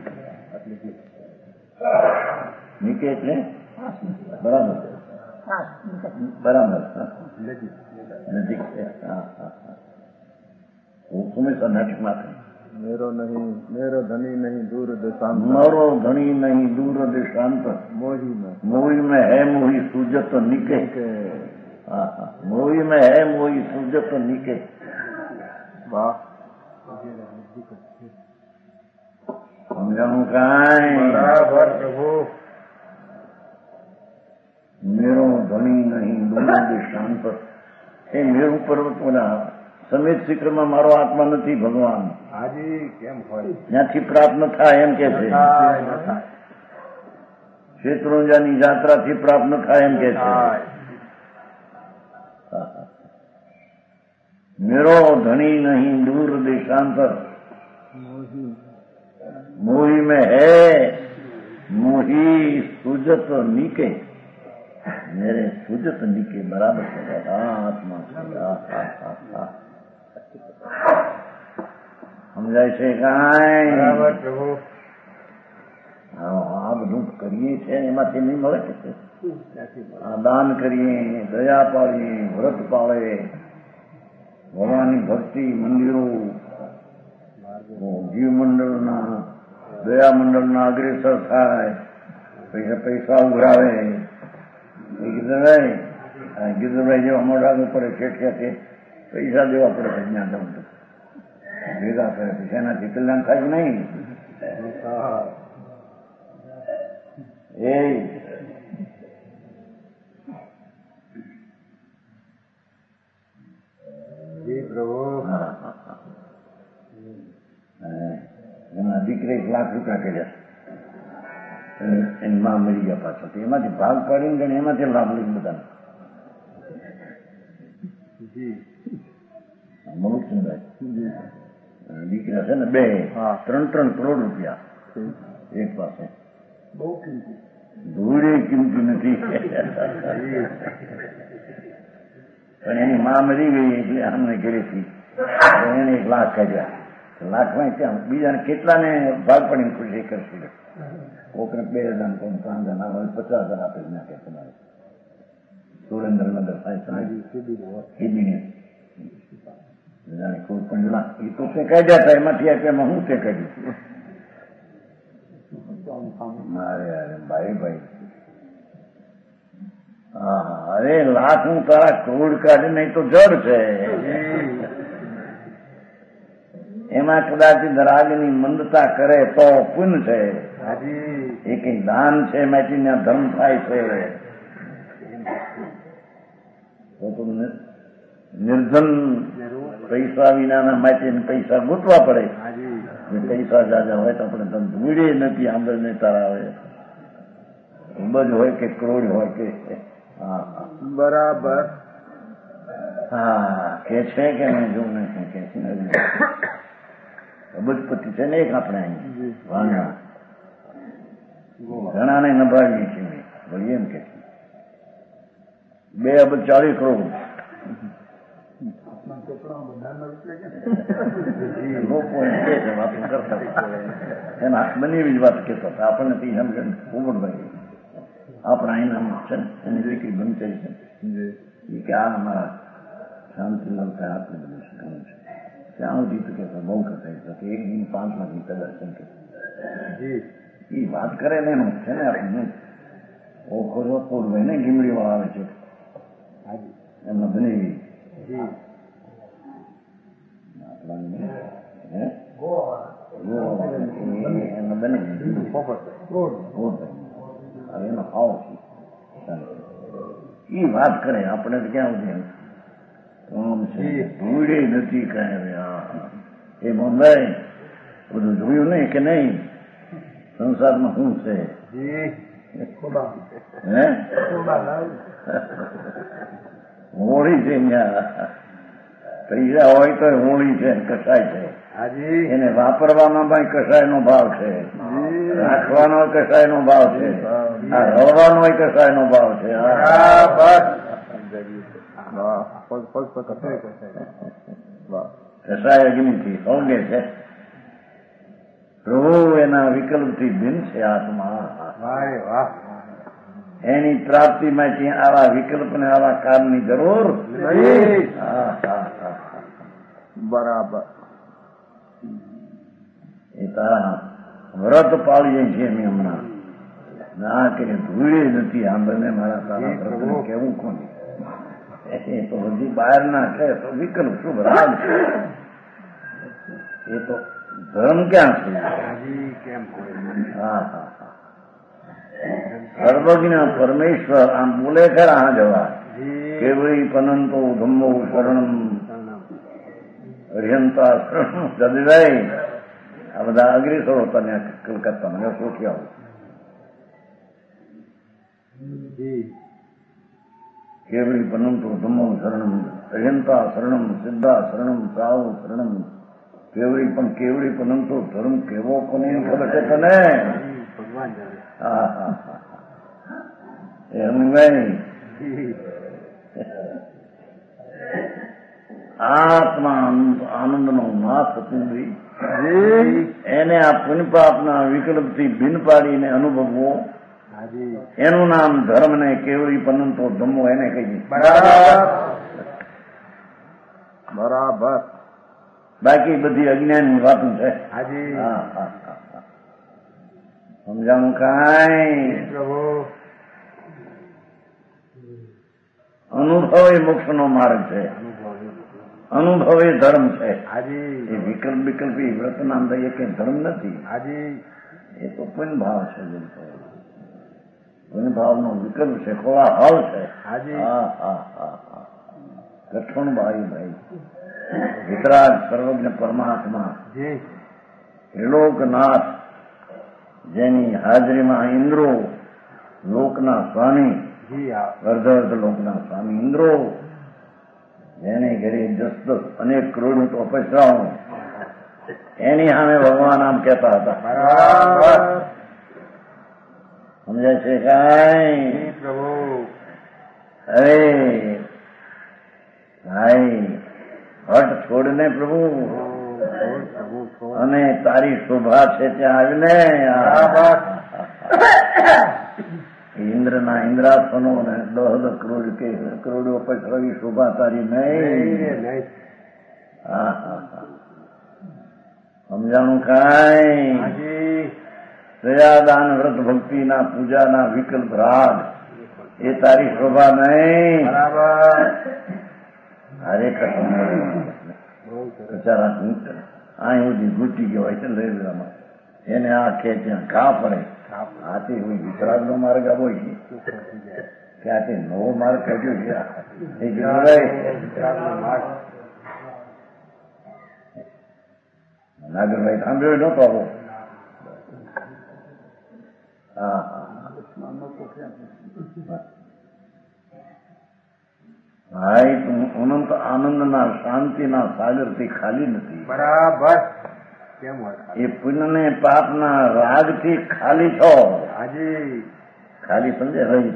निके એટલે બરાબર બરાબર નજીક છે. હા હા હા હુકુમે સનાટક માથે मेरो नहीं, मेरो धनी नहीं दूर देशांत. मरो धनी नहीं दूर देशांत. मोही में मोही में है मोही सूजत निके. हाँ हाँ मोही में है मोही सूजत निके. वाह समझाऊं कांई? बराबर प्रभु. मेरो धनी नहीं दूर देशांत. એ મેરુ પર્વત બોલા સમેત શિખરમાં મારો આત્મા નથી ભગવાન. હાજી કેમ હોય? ત્યાંથી પ્રાપ્ત ન થાય એમ કે છે. શેત્રુંજાની યાત્રાથી પ્રાપ્ત ન થાય એમ કે છે. મેરો ધણી નહીં दूर देशांतर. मोही में है मोही सूजत निके. मेरे सूजत निके बराबर है. आत्मा સમજાય છે કાંઈ? બરાબર પ્રભુ. હા આ બધું કરીએ છીએ એમાંથી નહીં મળે કે આ દાન કરીએ, દયા પાડીએ, વ્રત પાળે, ભગવાનની ભક્તિ, મંદિરો, જીવ મંડળના દયા મંડળના અગ્રેસર થાય, પૈસા પૈસા ઉઘરાવે. ગીધરભાઈ ગીધરભાઈ જેવા મોઢા પડે ખેઠિયા છે, પૈસા દેવા પડે છે જ્યાં જવું તો ભેગા કરે પછી એનાથી કલ્યાણ થાય નહીં. એ એના દીકરે એક લાખ રૂપિયા કર્યા, એની માં મરી ગયા પાછળ, એમાંથી ભાગ પાડીને એમાંથી લાભ લઈ બધા મલુકચંદભાઈ દીકરા છે ને બે ત્રણ ત્રણ કરોડ રૂપિયા એક પાસે. બહુ કિંમતી, ધૂળે કિંમતી નથી. પણ એની માં મરી ગઈ એટલે અમને ઘરેથી એને એક લાખ કાઢ્યા. લાખમાં ત્યાં બીજાને કેટલાને ભાગ પડીને ખુશી કરશે. કોકને બે હજાર કોઈ પાંચ હજાર આવે પચાસ હજાર આપે નાખે તમારે. સુરેન્દ્રનગર સાહેબ કોઈ પણ લાખ એ તો તે કાઢ્યા હતા, એમાંથી આપ્યામાં હું તે કાઢ્યું. મારે અરે ભાઈ ભાઈ હા અરે લાખ હું તારા કરોડ કાઢી નહીં તો જડ છે. એમાં કદાચ રાગની મંદતા કરે તો પુણ્ય છે. એ કઈ દાન છે એમાંથી ધર્મ થાય છે. નિર્ધન પૈસા વિનાના માટે પૈસા ગોતવા પડે. પૈસા જાજા હોય તો આપણે ધૂળે નથી આંબળ ને તારા હોય, અબજ હોય કે કરોડ હોય કે બરાબર. હા કે છે કે નહીં જોવું નથી કે છે અબજપતિ છે ને એક આપણે અહીં વાંગા ઘણાને નભાવીએ છીએ બોલીએ એમ કે બે અબજ ચાલીસ કરોડ લોકો એમ કે છે વાતો કરતા એના બની જ વાત કહેતા હતા. આપણને તે સમજે ઉમરભાઈ આપણા એના છે ને એની દીકરી બનતી છે એ કે આ અમારા શાંતિલાલ સાહેબ આપણે બધું શીખવાનું છે. ત્યાં સુધી તો કે બહુ કથા કે એક દિન પાંચ લાખ રૂપિયા દર્શન કે એ વાત કરે ને એનું છે ને આપણે ઓખો પૂરભાઈ ને ગીમડી વાળા આવે છે એમના બની એમના બને એનો ભાવ છે એ વાત કરે આપણે તો ક્યાં સુધી ધૂળે નથી કઈ. એ બોમ્બાઈ બધું જોયું નહીં કે નહીં સંસારમાં શું છે. હે હોળી છે પૈસા હોય તો હોળી છે કસાય છે. એને વાપરવામાં પણ કસાય નો ભાવ છે, રાખવાનો કસાય નો ભાવ છે, આ રવાનો કસાય નો ભાવ છે. કસાય અગ્નિથી સૌગે છે. પ્રભુ એના વિકલ્પથી ભિન્ન છે આત્મા. એની પ્રાપ્તિ માટે આવા વિકલ્પ ને આવા કામની જરૂર બરાબર. એ તારા વ્રત પાળીએ છીએ અમે હમણાં ના કે ધૂળે નથી આંબને મારા તારા વ્રતને કેવું કોને. એ તો હજી બહાર ના છે તો વિકલ્પ શુભ રાગ છે. એ તો ધર્મ ક્યાં છે. હા હા હા સર્વજ્ઞ પરમેશ્વર આમ બોલે ખરા હા જવા કેવળી પનંતો ધમ્મો શરણમ અર્યંતા શરણમ જદભાઈ આ બધા અગ્રેસરો તને કલકત્તામાં સોચી આવું. કેવળી પનંતો ધમ્મો શરણમ અર્યંતા શરણમ સિદ્ધા શરણમ સાવ શરણમ. કેવળી પણ કેવળી પનંતો ધર્મ કેવો કોને ખબર છે તને. હા હા હા એમ નહીં. આત્મા આનંદ નો નાથ પૂરી એને આ પુણ્યપાપના વિકલ્પથી ભિન્ન પાડીને અનુભવવો, એનું નામ ધર્મ ને કેવળી પનંતો ધમ્મો એને કહીએ. બરાબર. બાકી બધી અજ્ઞાનની વાતો છે. સમજાણું કાંઈ? અનુભવ એ મોક્ષ નો માર્ગ છે. અનુભવ એ ધર્મ છે. એ વિકલ્પ વિકલ્પી વ્રત નામ દઈએ કે ધર્મ નથી. એ તો પુણ્ય ભાવ છે. પુણ્ય ભાવ નો વિકલ્પ છે, ખોળા હલ છે. હા હા હા હા કઠણ ભાઈ ભાઈ વિતરાગ સર્વજ્ઞ પરમાત્મા ત્રિલોકનાથ, જેની હાજરીમાં ઇન્દ્રો લોકના સ્વામી, અર્ધ અર્ધ લોકના સ્વામી ઇન્દ્રો, જેને ઘરે દસ દસ અનેક કરોડ તો અપસરાઓ, એની સામે ભગવાન આમ કહેતા હતા. સમજાય છે કાંઈ? અરે ભાઈ હટ છોડને પ્રભુ, અને તારી શોભા છે ત્યાં આવીને ઇન્દ્રના ઇન્દ્રાસનો ને દહ દહ કરોડ કે કરોડો પછડી શોભા તારી નહીં. હા હા હા સમજાણું કાંઈ? દયાદાન વ્રત ભક્તિના પૂજાના વિકલ્પ રાગ એ તારી શોભા નહીં. હરે બિચારા અહીં સુધી ઘૂટી ગયો હોય છે રેલવેમાં, એને આ કે ત્યાં ઘા પડે. આથી હોય વિતરાગ નો માર્ગ આવો ત્યાંથી નવો માર્ગ કાઢ્યો છે. નાગરભાઈ સાંભળ્યો નતો આવો. હા ભાઈ તું અનંત આનંદના શાંતિના સાગરથી ખાલી નથી. બરાબર. એ પુણ્ય ને પાપના રાગથી ખાલી છો. ખાલી સમજે રહી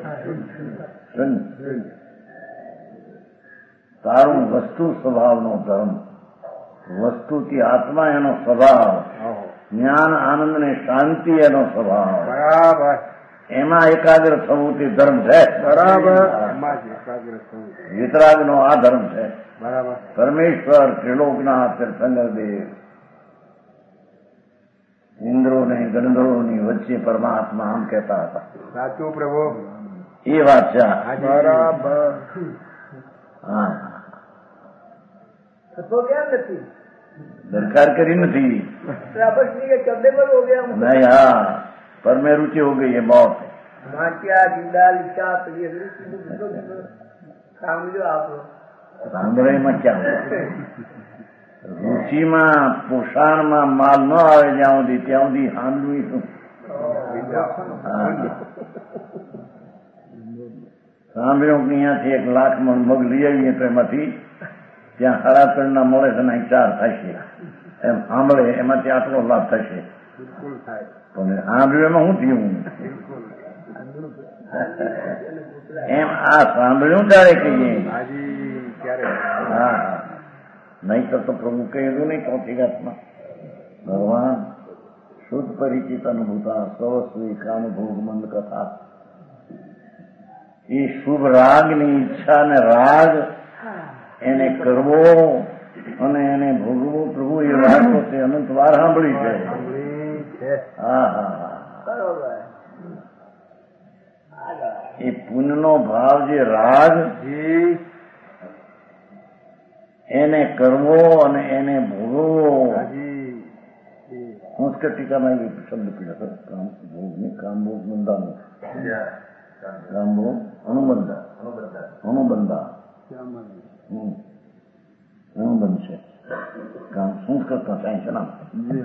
તારું વસ્તુ સ્વભાવનો ધર્મ, વસ્તુથી આત્મા એનો સ્વભાવ, જ્ઞાન આનંદ ને શાંતિ એનો સ્વભાવ. બરાબર. એમાં એકાગ્ર થવું તે ધર્મ છે. બરાબર. વિતરાગ નો આ ધર્મ છે. બરાબર. પરમેશ્વર ત્રિલોકનાથ તીર્થંકરદેવ ઇન્દ્રો ને ગણધરોની વચ્ચે પરમાત્મા આમ કહેતા હતા. સાચું પ્રભુ. એ વાત છે. બરાબર. હા નથી દરકાર કરી નથી. नहीं हाँ पर मैं रुचि हो गई है बहुत. સાંભળીમાં ક્યાં રુચિમાં પોષણમાં માલ ન આવે જ્યાં સુધી ત્યાં સુધી સાંભળવી શું. સાંભળ્યું કે અહીંયાથી એક લાખ મણ મગ લઈ આવીએ તો એમાંથી ત્યાં સાડા ત્રણ ના મળે છે ને ચાર થશે એમ સાંભળે એમાંથી આટલો લાભ થશે. પણ સાંભળ્યું એમાં શું થયું એમ આ સાંભળ્યું ત્યારે કહીએ. હા નહીં તો પ્રભુ કહેલું નહીં ચોથી ગાતમાં ભગવાન શુદ્ધ પરિચિત અનુભૂતા સવસ્વી કામભોગ મંદ કથા. એ શુભ રાગની ઈચ્છા ને રાગ એને કરવો અને એને ભોગવો પ્રભુ એ વાતો તે અનંત વાર સાંભળી છે. હા હા એ પુણ્યનો ભાવ જે રાગ એને કરવો અને એને ભોગવવો. સંસ્કૃત ટીકામાં એ શબ્દ પીડા કામ ભોગ ને કામ ભોગ બંધાનો કામ ભોગ અનુબંધા અનુબંધા અનુબંધ છે કામ સંસ્કૃતમાં થાય છે. નામ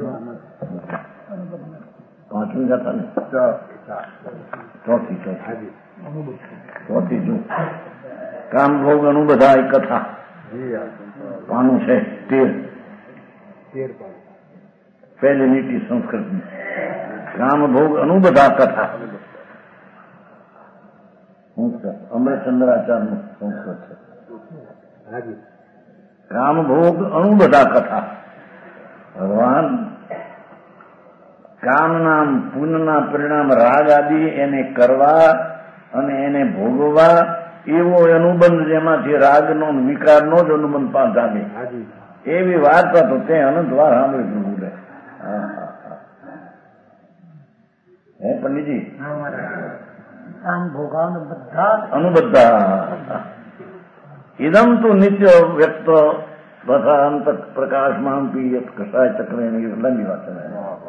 પાંચમી ગાથા ને ચોથી ચોથી ચોથી જો કામ ભોગ અનુબંધા એ કથા પાનું છે તેર પહેલી નીતિ સંસ્કૃતની કામ ભોગ અનુબંધા કથા સંસ્કૃત અમૃતચંદ્રાચાર્યનું સંસ્કૃત છે. કામ ભોગ અણુબધા કથા ભગવાન કામના પુણ્યના પરિણામ રાગ આદિ એને કરવા અને એને ભોગવવા એવો અનુબંધ જેમાંથી રાગનો વિકારનો જ અનુબંધ પામે એવી વાર્તા તો તે અનંત વાર સાંભળી બોલે. હે પંડિતજી અનુબદ્ધા ઇદમ તો નિત્ય વ્યક્ત તથા અંત પ્રકાશમાં પીયત કસાય ચક્રે લંબી વાત છે.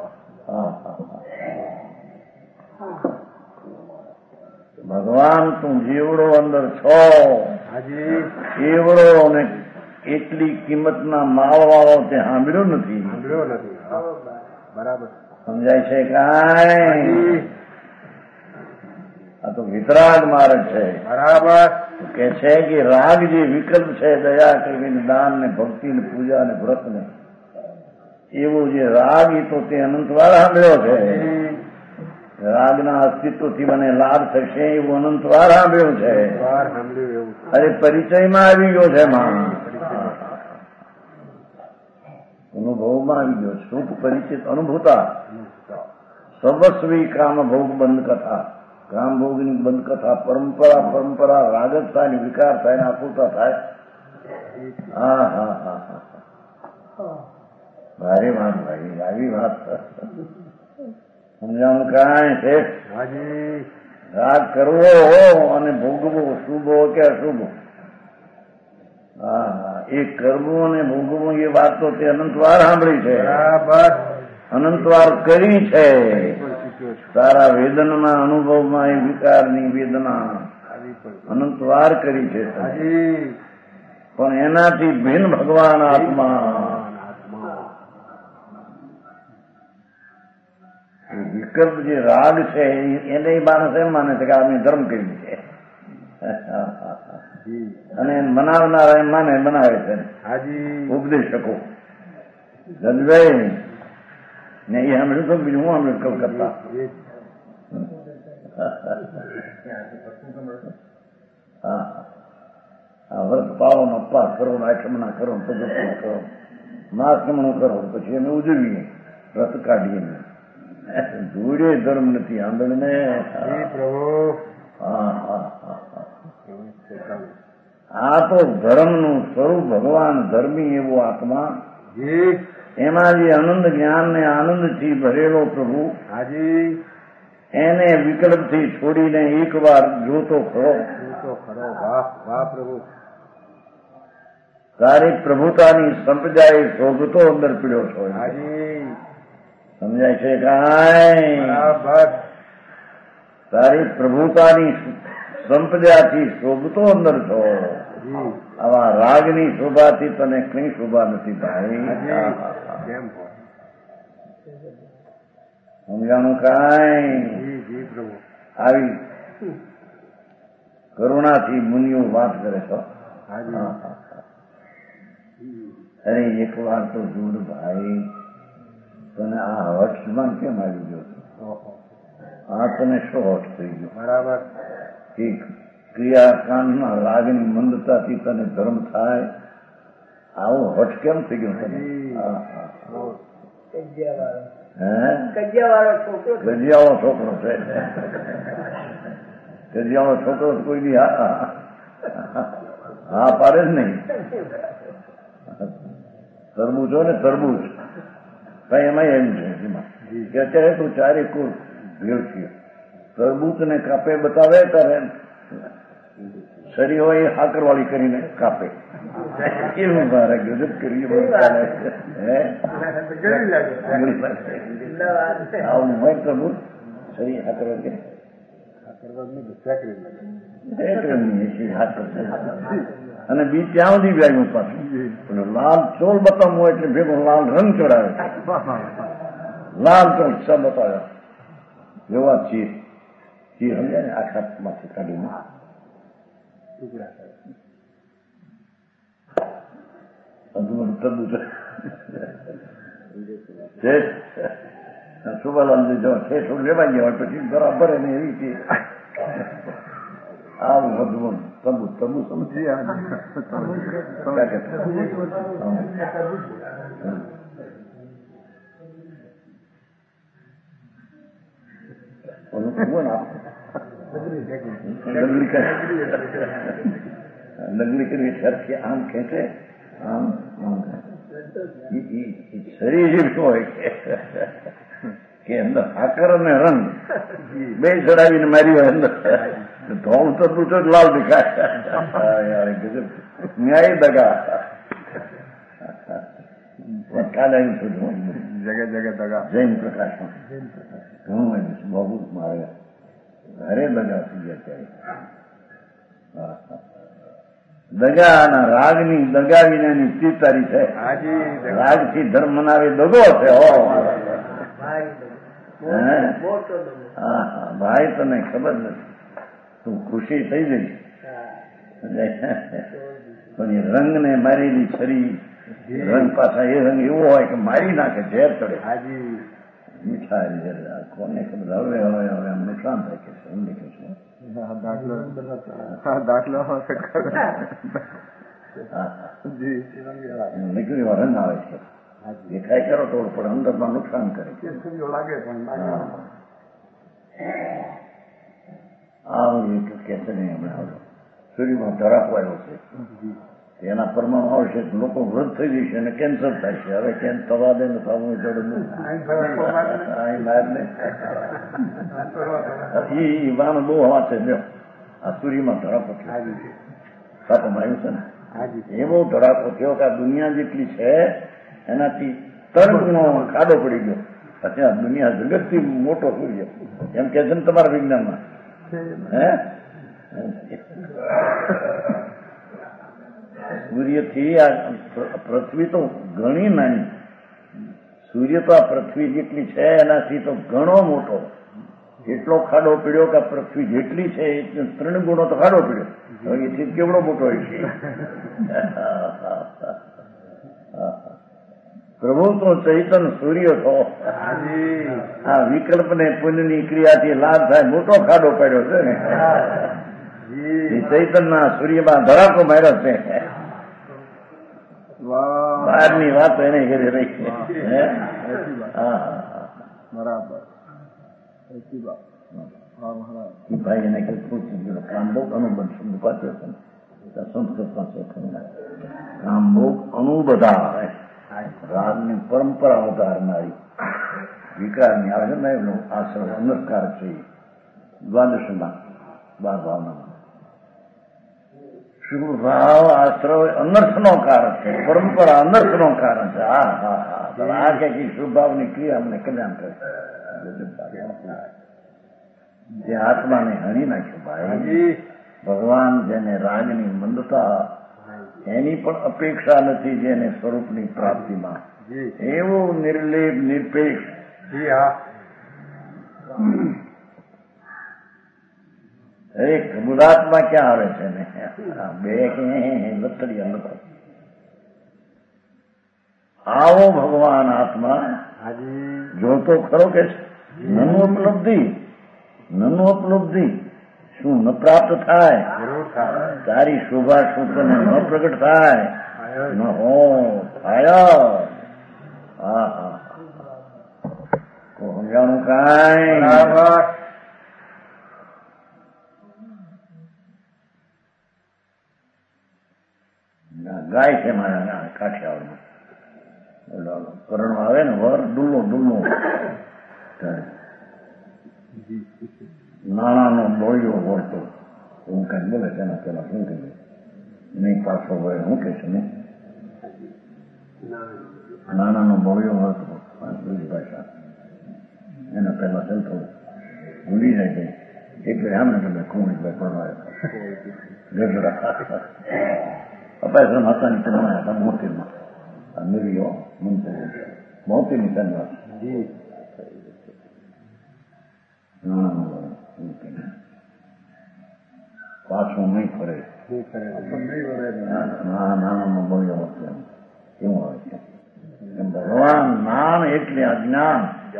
ભગવાન તું જીવડો અંદર છો, જીવડો ને એટલી કિંમતના માળવાળો તે સાંભળ્યો નથી. બરાબર સમજાય છે કાંઈ? આ તો વિતરાગ માર્ગ છે. બરાબર કે છે કે રાગ જે વિકલ્પ છે દયા કરીને દાન ને ભક્તિ ને પૂજા ને વ્રત ને એવો જે રાગ એ તો તે અનંતવાર સાંભળ્યો છે. રાગના અસ્તિત્વથી મને લાભ થશે એવું અનંતવાર સાંભળ્યું છે. અરે પરિચયમાં આવી ગયો છે માં, અનુભવમાં આવી ગયો. સુખ પરિચિત અનુભૂતા સર્વસ્વી કામ ભોગ બંધ કથા, કામ ભોગની બંધ કથા, પરંપરા પરંપરા રાગ જ થાય ને વિકાર થાય ને આકુરતા થાય. હા હા હા હા ભારે વાત ભાઈ, આવી વાત સમજાવું કાંઈ છે? રાગ કરવો અને ભોગવો શુભ કે અશુભ, હા હા એ કરવું અને ભોગવું એ વાત તો તે અનંતવાર સાંભળી છે, અનંતવાર કરી છે. તારા વેદનના અનુભવમાં એ વિકારની વેદના અનંતવાર કરી છે. પણ એનાથી ભિન્ન ભગવાન આત્મા વિકલ્પ જે રાગ છે એને માણસ એમ માને છે કે અમે ધર્મ કર્યું છે અને મનાવનારા એમ માને બનાવે છે. ઉપદેશકો ગજભાઈ ને એ સાંભળ્યું તો બીજું હું સાંભળ્યું કલકત્તા. હા વ્રત પાવો અપવાસ કરો, આચમના કરો, પગથિયા કરો, માસમણું કરો, પછી અમે ઉજવીએ, રથ કાઢીએ. જોડે ધર્મ નથી આંદળને. આ તો ધર્મનું સ્વરૂપ ભગવાન ધર્મી એવો આત્મા, એમાં જે આનંદ જ્ઞાન ને આનંદથી ભરેલો પ્રભુ એને વિકલ્પથી છોડીને એક વાર જોતો ખરો. તારી પ્રભુતાની સંપદાય શોભતો અંદર પીડ્યો છો. સમજાય છે કાંઈ? તારી પ્રભુતાની સંપદાથી શોભતો અંદર છો. આવા રાગની શોભાથી તને કઈ શોભા નથી ભાઈ. સમજાણું કાંઈ? આવી કરુણાથી મુનિઓ વાત કરે છો. અરે એક વાર તો જોડ ભાઈ, તને આ હર્ષમાં કેમ આવી ગયો? આ તને શું હર્ષ થઈ ગયો? બરાબર ક્રિયાકાંડના રાગની મંદતાથી તને ધર્મ થાય, આવો હર્ષ કેમ થઈ ગયો તને? ગજિયાવાળો છોકરો છે, ગજિયાવાળો છોકરો કોઈ બી હા પાડે જ નહીં. તરબૂચ હોય ને તરબૂચ, ભાઈ એમાં એમ છે કે અત્યારે તું ચારે કોર ભેળ છીએ, તરબૂચ ને કાપે બતાવે ત્યારે શરીર હોય એ હાકરવાળી કરીને કાપે. એવું મારે ગજબ કરીએ આવું હોય તરબૂચ શરીર હાકરવાળી અને બી ત્યાં સુધી વ્યાયું પાછું લાલ ચોળ બતાવવું હોય એટલે ભેગો લાલ રંગ ચડાવે, લાલ ચોળ સ બતાવ્યા જેવા ચીર ચીર સમજાય ને આખા માંથી કાઢીને તરબૂચ શુભાલાલજી જો છે થોડું લેવાઈ ગયા હોય પછી બરાબર એને એવી રીતે આવું બધું તરબૂચ તરબૂચ સમજી લગડી કરી સરખી આમ ખેંચે, આમ શરીર જેવું હોય કે અંદર આકાર અને રંગ બે ચડાવીને મારી હોય અંદર ધોળ થતું તો લાલ દેખાય. ન્યાય દગા કાલે જગત જગત દગા જૈન પ્રકાશ ઘણું બહુ મારે ઘરે દગા થઈ ગયા ત્યારે. દગાના રાગની દગા વિનાની ચિતારી છે. રાગથી ધર્મ મનાવે દગો છે. હા ભાઈ તને ખબર નથી, તું ખુશી થઈ જઈ પણ એ રંગને મારેલી છરી રંગ પાછા એ રંગ એવો હોય કે મારી નાખે, ઝેર ચડે. મીઠાઈ કોને ખબર. હવે હવે હવે આમ નુકસાન થાય કે છે. હું નીકળું છું દાખલો દાખલો નીકળી રંગ આવે છે. દેખાય કરો તો પણ અંદરમાં નુકસાન કરે છે. લાગે પણ આવું એક કે છે ને હમણાં સૂર્યમાં ધરાકો આવ્યો છે. એના પરમાણુ આવશે લોકો વૃદ્ધ થઈ જશે અને કેન્સર થાય છે. હવે કેમ થવા દે ને થવું જોડે એ વાણ બહુ હવા છે. આ સૂર્યમાં ધડાકો થયો સાપમાં આવ્યું છે ને, એવો ધડાકો થયો કે આ દુનિયા જેટલી છે એનાથી ત્રણ ગુણો ખાડો પડી ગયો. પછી આ દુનિયા જગતથી મોટો સૂર્ય એમ કે છે ને તમારા વિજ્ઞાનમાં. હે સૂર્યથી આ પૃથ્વી તો ઘણી નાની, સૂર્ય તો આ પૃથ્વી જેટલી છે એનાથી તો ઘણો મોટો. એટલો ખાડો પીડ્યો કે પૃથ્વી જેટલી છે ત્રણ ગુણો તો ખાડો પીડ્યો. હવે એથી કેવડો મોટો હોય છે. પ્રભુ તો ચૈતન સૂર્ય છો. આ વિકલ્પ ને પુણ્યની ક્રિયાથી લાભ થાય. મોટો ખાડો પાડ્યો છે ને એ ચૈતન ના સૂર્યમાં ધડાકો માર્યો છે. બહારની વાત એને ઘરે રહી. બરાબર ભાઈ એને કામ બહુ અનુબંધ શબ્દ પાછળ છે સંસ્કૃતમાં છે. કામ બહુ અનુબધા રાગની પરંપરા ઉતારનારી વિકારની આવે છે ને એમનો આશ્રય અનર્થકાર છે. દ્વાદશમાં બાર ભાવનામાં શુભ ભાવ આશ્રય અનર્થનો કારણ છે. પરંપરા અનર્થનો કારણ છે. હા હા હા આ કે શુભ ભાવની ક્રિયા અમને કલ્યાણ કરે. જે આત્માને હણી નાખ્યો ભાઈ. ભગવાન જેને રાગની મંદતા એની પણ અપેક્ષા નથી, જેને સ્વરૂપની પ્રાપ્તિમાં એવું નિર્લેપ નિરપેક્ષ. એક મુદાત્મા ક્યાં આવે છે ને બે લથડી નથી. આવો ભગવાન આત્મા જોતો ખરો કે નનું ઉપલબ્ધિ નનું ઉપલબ્ધિ શું ન પ્રાપ્ત થાય? તારી શોભા શું તને ન પ્રગટ થાય? ન હો થાય. હા હા સમજાણું કાંઈ ગાય છે મારા કાઠિયાવાડમાં. કરણ આવે ને વર ડુલ્લો ડુલ્લો નાણાનો બોળિયો વળતો હું કઈ બોલે તેના પેલા શું કહે નહીં પાછો વળે શું કે છે ને નાણાનો બોળિયો વળતો બીજી ભાષા એના પેલા ચાલ થોડું ભૂલી જાય છે એટલે આમને તમે કોણ પડવા ગજરા અપાય હતા ની તમારા હતા મોતીરમાં નિર્યો મંત્રી મોતીની ધન્યવાદ પાછું નહીં ફરે. નાનાનો બોલ્યો વસ્તુ કેવું આવે છે ભગવાન નામ એટલે અજ્ઞાન.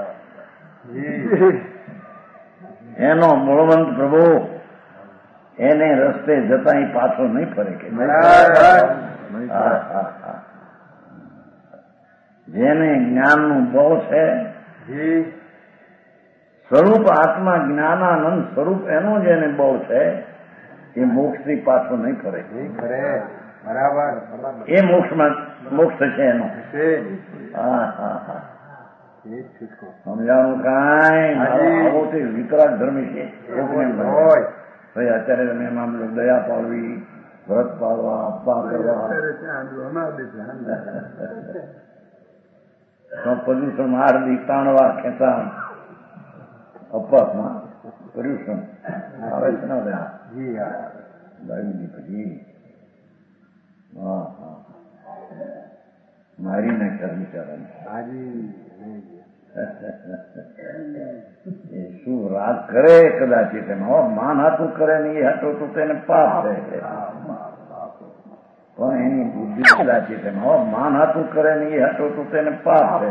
એનો મૂળવંત પ્રભુ એને રસ્તે જતા પાછો નહીં ફરે કે જેને જ્ઞાનનું બળ છે સ્વરૂપ આત્મા જ્ઞાનાનંદ સ્વરૂપ એનું જ એને બળ છે, એ મોક્ષથી પાછો નહીં કરે. બરાબર. એ મોક્ષમાં મોક્ષ છે એનો. હા હા હા સમજાણું કાંઈ વિતરાગ ધર્મી છે. ભાઈ અત્યારે તમે એમાં દયા પાડવી, વ્રત પાડવા, આપવા કરવા, પ્રદૂષણ મારદી તાણવા ખેંચા અપવાસમાં પર્યુષણ આવે છે ને દાવીની પછી હા હા મારી નાખ્યા બિચારા. એ શું રાગ કરે કદાચિત એમાં માન હાથું કરે ને એ હાથો તો તેને પાપ છે, પણ એની બુદ્ધિ કદાચિત એમાં માન હાથું કરે ને એ હાથો તો તેને પાપ છે,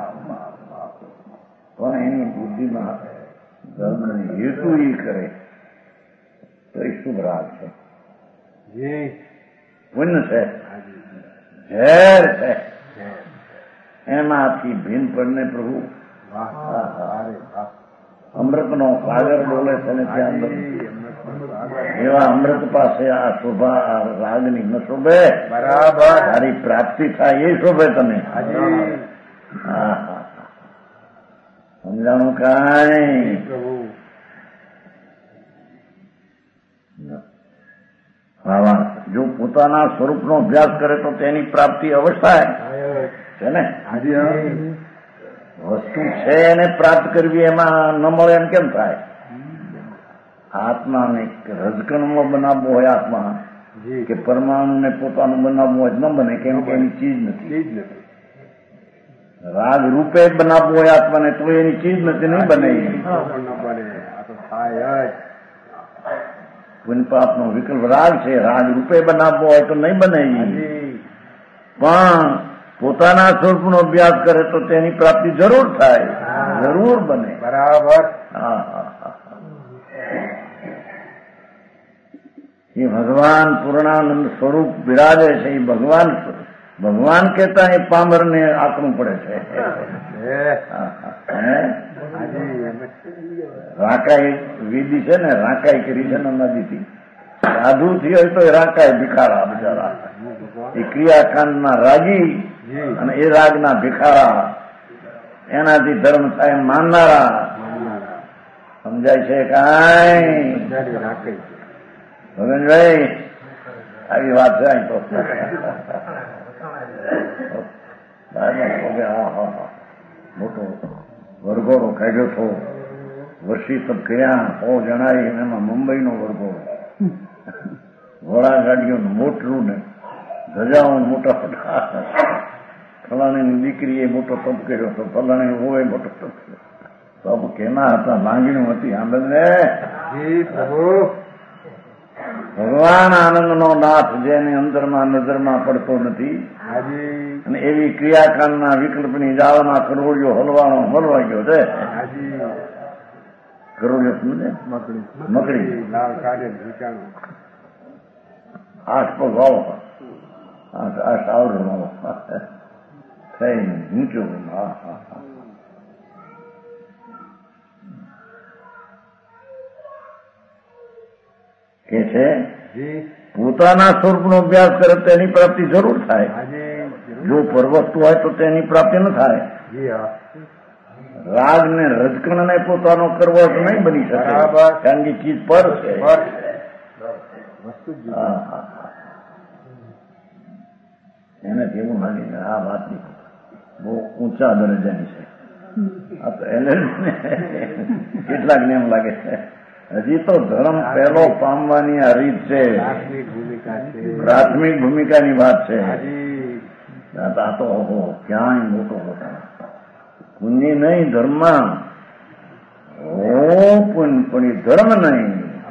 પણ એની બુદ્ધિમાં ધર્મની હેતુ એ કરે તો એ શુભ રાગ છે, પુણ્ય છે, ઝેર છે. એમાંથી ભીન પડને પ્રભુ અમૃતનો સાગર બોલે છે ને ત્યાં એવા અમૃત પાસે આ શોભા આ રાગની ન શોભે. બરાબર. તારી પ્રાપ્તિ થાય એ શોભે તને. હા હા સમજાણું કાંઈ. હા જો પોતાના સ્વરૂપનો અભ્યાસ કરે તો તેની પ્રાપ્તિ અવસ્થા છે ને. વસ્તુ છે એને પ્રાપ્ત કરવી એમાં ન મળે એમ કેમ થાય? આત્માને રજકણમાં બનાવવો હોય આત્મા કે પરમાણુને પોતાનું બનાવવું હોય ન બને, કેમ કે એની ચીજ નથી. રાગ રૂપે જ બનાવવું હોય આત્માને તો એની ચીજ નથી, નહીં બને. પુણ્ય પાપનો વિકલ્પ રાગ છે, રાગ રૂપે બનાવવો હોય તો નહીં બને. પણ પોતાના સ્વરૂપનો અભ્યાસ કરે તો તેની પ્રાપ્તિ જરૂર થાય, જરૂર બને. બરાબર. હા હા હા એ ભગવાન પૂર્ણાનંદ સ્વરૂપ બિરાજે છે. એ ભગવાન ભગવાન કહેતા એ પામરને આકરું પડે છે. રાકાઈ વિધિ છે ને, રાકાઈ કરી છે ને નદીથી. સાધુ થી હોય તો એ રાકાઈ ભિખારા બિચારા. એ ક્રિયાકાંડના રાગી અને એ રાગના ભિખારા, એનાથી ધર્મ થાય માનનારા. સમજાય છે કાંઈ ભગનભાઈ? આવી વાત છે અહીં તો. મોટો વરઘોડો કાઢ્યો હતો, વર્ષી તબ ગયા હો જણાય એમાં મુંબઈનો વરઘોડો. ઘોડા ગાડીઓ મોટલું ને ધજાઓ મોટા મોટા. ફલાણીની દીકરીએ મોટો તપ કર્યો હતો, ફલાણી હોય મોટો તપ કર્યો. તપ કેના હતા? માંગણી હતી. આનંદને ભગવાન આનંદનો નાથ જેને અંતરમાં નજરમાં પડતો નથી, અને એવી ક્રિયાકાંડના વિકલ્પની જાળમાં કરોડિયો હલવાનો હલવાઈ ગયો છે. કરોડિયો સમજે? મકડી આઠ પગ વાળો, આઠ આઠ આવડો વાળો થઈને ઊંચો. હા હા હા કે છે પોતાના સ્વરૂપનો અભ્યાસ કરે તો એની પ્રાપ્તિ જરૂર થાય. જો પરવસ્તુ હોય તો તેની પ્રાપ્તિ ન થાય. રાગ ને રજકણ ને પોતાનો કરવો તો નહીં બની શકે, કારણ કે ચીજ પર છે. એને જેવું લાગે આ વાત બહુ ઊંચા દરજાની છે. આ તો એને કેટલાક ને એમ લાગે છે હજી તો ધર્મ પહેલો પામવાની આ રીત છે, પ્રાથમિક ભૂમિકાની વાત છે. આ તો ક્યાંય મોટો મોટા પુણ્ય નહીં ધર્મમાં હો પુણ્ય, પણ એ ધર્મ નહીં.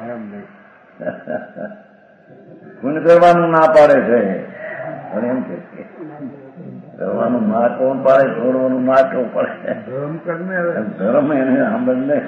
પુણ્ય કરવાનું ના પાડે છે, પણ એમ કે કરવાનું ના કોણ પાડે, છોડવાનું ના કેવું પડે. ધર્મ એને સાંભળને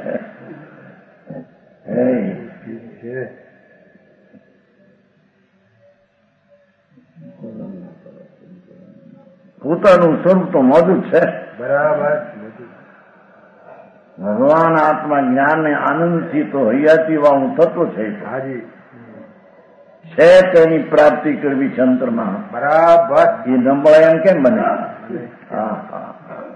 પોતાનું સ્વરૂપ તો મોજુદ છે. બરાબર. ભગવાન આત્મા જ્ઞાન ને આનંદથી તો હૈયાતી વાળું થતું છે હાજી છે તેની પ્રાપ્તિ કરવી છે અંતરમાં બરાબર એ નંબર એમ કેમ બને હા હા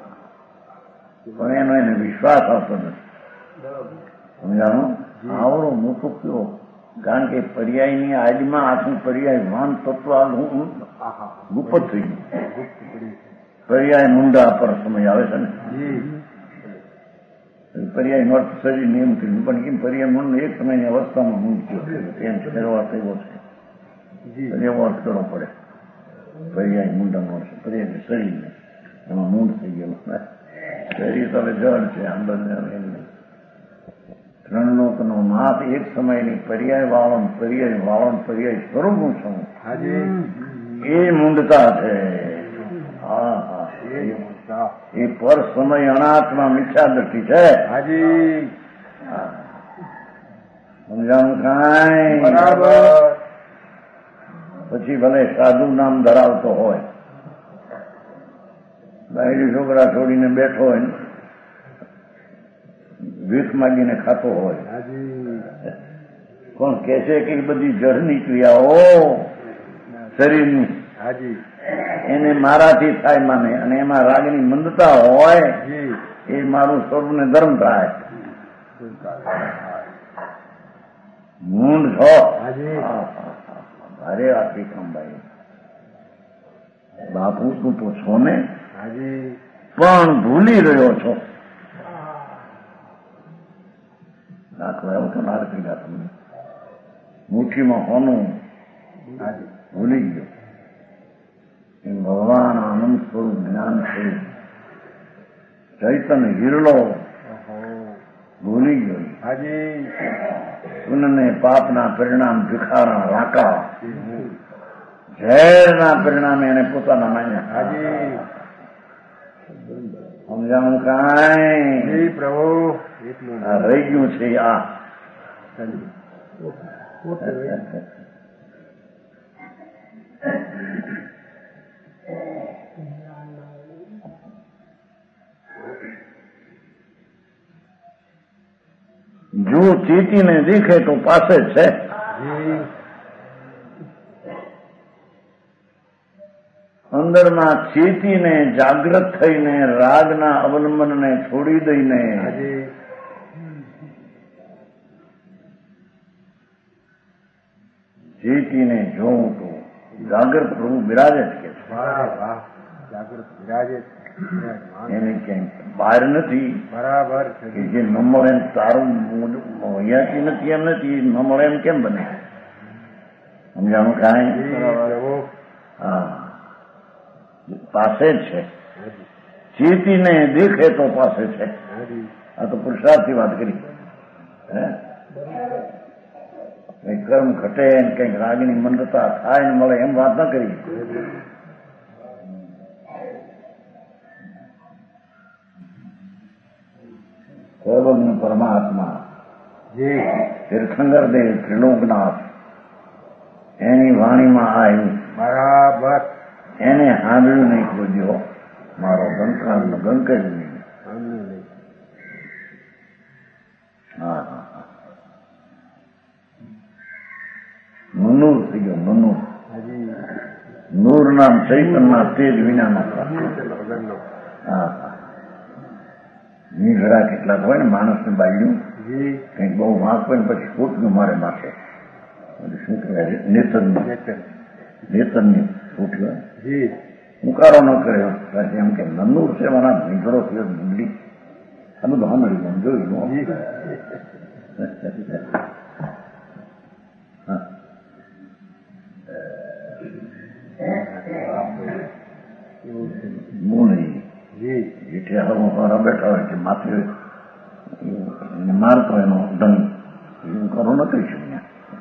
પણ એનો એને વિશ્વાસ આવતો નથી સમજાણો આવડો મોટો કયો કારણ કે પર્યાયની આડમાં આખું પર્યાય વાન તત્વ ગુપ્ત થઈ ગયું પર્યાય મુંડા પર સમય આવે છે ને પર્યાય નોર્થ શરીર નિયમ કર્યું પણ એમ પર્યાય મુંડ એક સમયની અવસ્થામાં મૂંડ થયો એમ ફેરવા થયો છે એવો અર્થ કરવો પડે પર્યાય મુંડાનો અર્થ પર્યાય શરીરને એમાં મૂંડ થઈ ગયો શરીર તો હવે જળ છે અંદર ત્રણ લોકનો નાથ એક સમયની પર્યાય વાળો પર્યાય વાળો પર્યાય સ્વરૂપનું છું એ મૂંડતા છે હા હા એ પર સમય અનાથમાં મિથ્યા દ્રષ્ટિ છે હાજી સમજાણું કાંઈ બરાબર પછી ભલે સાધુ નામ ધરાવતો હોય બાયડી છોકરા છોડીને બેઠો હોય ભીખ માગીને ખાતો હોય કોણ કે છે કે બધી જળની ક્રિયાઓ શરીરની હાજી એને મારાથી થાય માને અને એમાં રાગની મંદતા હોય એ મારું સ્વરૂપને ધર્મ થાય મૂંડ છો ભારે વાતી કામભાઈ બાપુ તું તો છો ને પણ ભૂલી રહ્યો છો દાખલો એવો તો ના કરી ગયા તમને મુઠ્ઠીમાં હોનું ભૂલી ગયો એ ભગવાન આનંદ સ્વરૂપ જ્ઞાન છે ચૈતન્ય હિરલો ભૂલી ગયો પુનને પાપના પરિણામ ભિખારા રાકા ઝેરના પરિણામે એને પોતાના માન્યા સમજાણું કાંઈ પ્રભુ રહી ગયું છે આ જો ચીટીને દેખે તો પાસે જ છે અંદરમાં ચેતીને જાગૃત થઈને રાગના અવલંબનને છોડી દઈને ચેતીને જોઉં તો જાગૃત પ્રભુ બિરાજે જ કે જાગૃત બિરાજે એને ક્યાંય બહાર નથી બરાબર કે જે નંબર એમ તારું અહીંયાથી નથી એમ નથી નંબર એમ કેમ બને સમજાણું કાંઈ હા પાસે જ છે ચેતીને દેખે તો પાસે છે આ તો પુરુષાર્થની વાત કરી કઈ કર્મ ઘટે કઈક રાગની મંદતા થાય ને મળે એમ વાત ન કરી સર્વજ્ઞ પરમાત્મા તીર્થંકર દેવ ત્રિલોકનાથ એની વાણીમાં આવ્યું બરાબર એને સાંભળ્યું નહીં ખોજ્યો મારો ગંકાર ગંકર્યું નહીં હા હા હા નૂર થઈ ગયો નૂર નૂર નામ ચૈતનના તેજ વિનાના હા હા નીઘડા કેટલાક હોય ને માણસને બાળ્યું કંઈક બહુ વાંક હોય ને પછી ફૂટનું મારે માથે શું કહેવાય નેતરની નેતરની ફૂટ હોય ઉકારો ન કર્યો એમ કે નન્નુર છે મારા નીકળો થયો ડુંગળી આ બધું સાંભળ્યું જોયું હું નહીં જેઠે હવા બેઠા હોય કે માથે મારતો એનો દંડ એવું કરો ન કરી શકું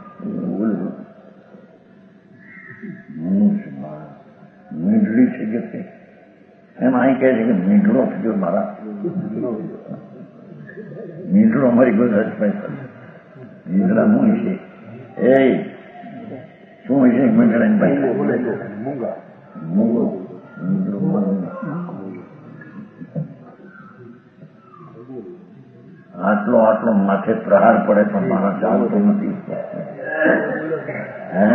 મીંઢળી છે કે એમ અહીં કહે છે કે મીંઢળો થયો મારા મીંઢળો અમારી ગુજરાત મીંઢળા શું છે એ શું હોય છે મીંઢળાની ભાઈ મૂંગો મીંઢળો આટલો માથે પ્રહાર પડે પણ મારા ચાલતો નથી. હે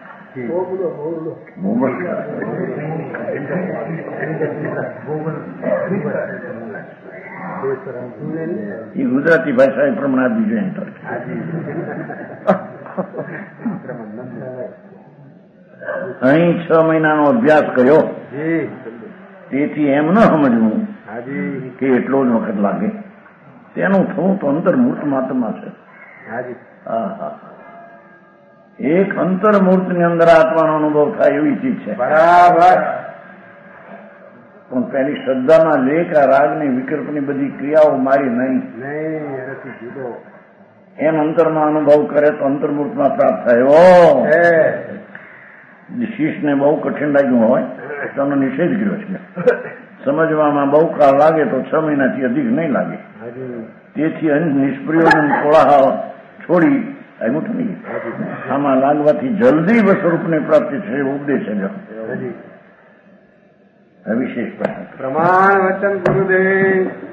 એ ગુજરાતી ભાષા એ પ્રમાણે બીજો એન્ટર. અહીં છ મહિનાનો અભ્યાસ કર્યો તેથી એમ ન સમજવું કે એટલો જ વખત લાગે. તેનું થવું તો અંતર્મૂર્ત માત્મા છે. હા હા, એક અંતર્મૂર્તની અંદર આત્માનો અનુભવ થાય એવી ચીજ છે. બરાબર. પણ પેલી શ્રદ્ધાના લેખ આ રાગની વિકલ્પની બધી ક્રિયાઓ મારી નહીં. એમ અંતરમાં અનુભવ કરે તો અંતર્મૂર્તમાં પ્રાપ્ત થયો. શીશને બહુ કઠિન લાગ્યું હોય તો એનો નિષેધ કર્યો છે. સમજવામાં બહુ કાળ લાગે તો છ મહિનાથી અધિક નહીં લાગે. તેથી નિષ્પ્રયોજન કોળા છોડી આવ્યું નહીં. આમાં લાગવાથી જલ્દી સ્વરૂપની પ્રાપ્તિ છે એવો ઉપદેશ છે. વિશેષ પ્રમાણ વચન ગુરુદેવ.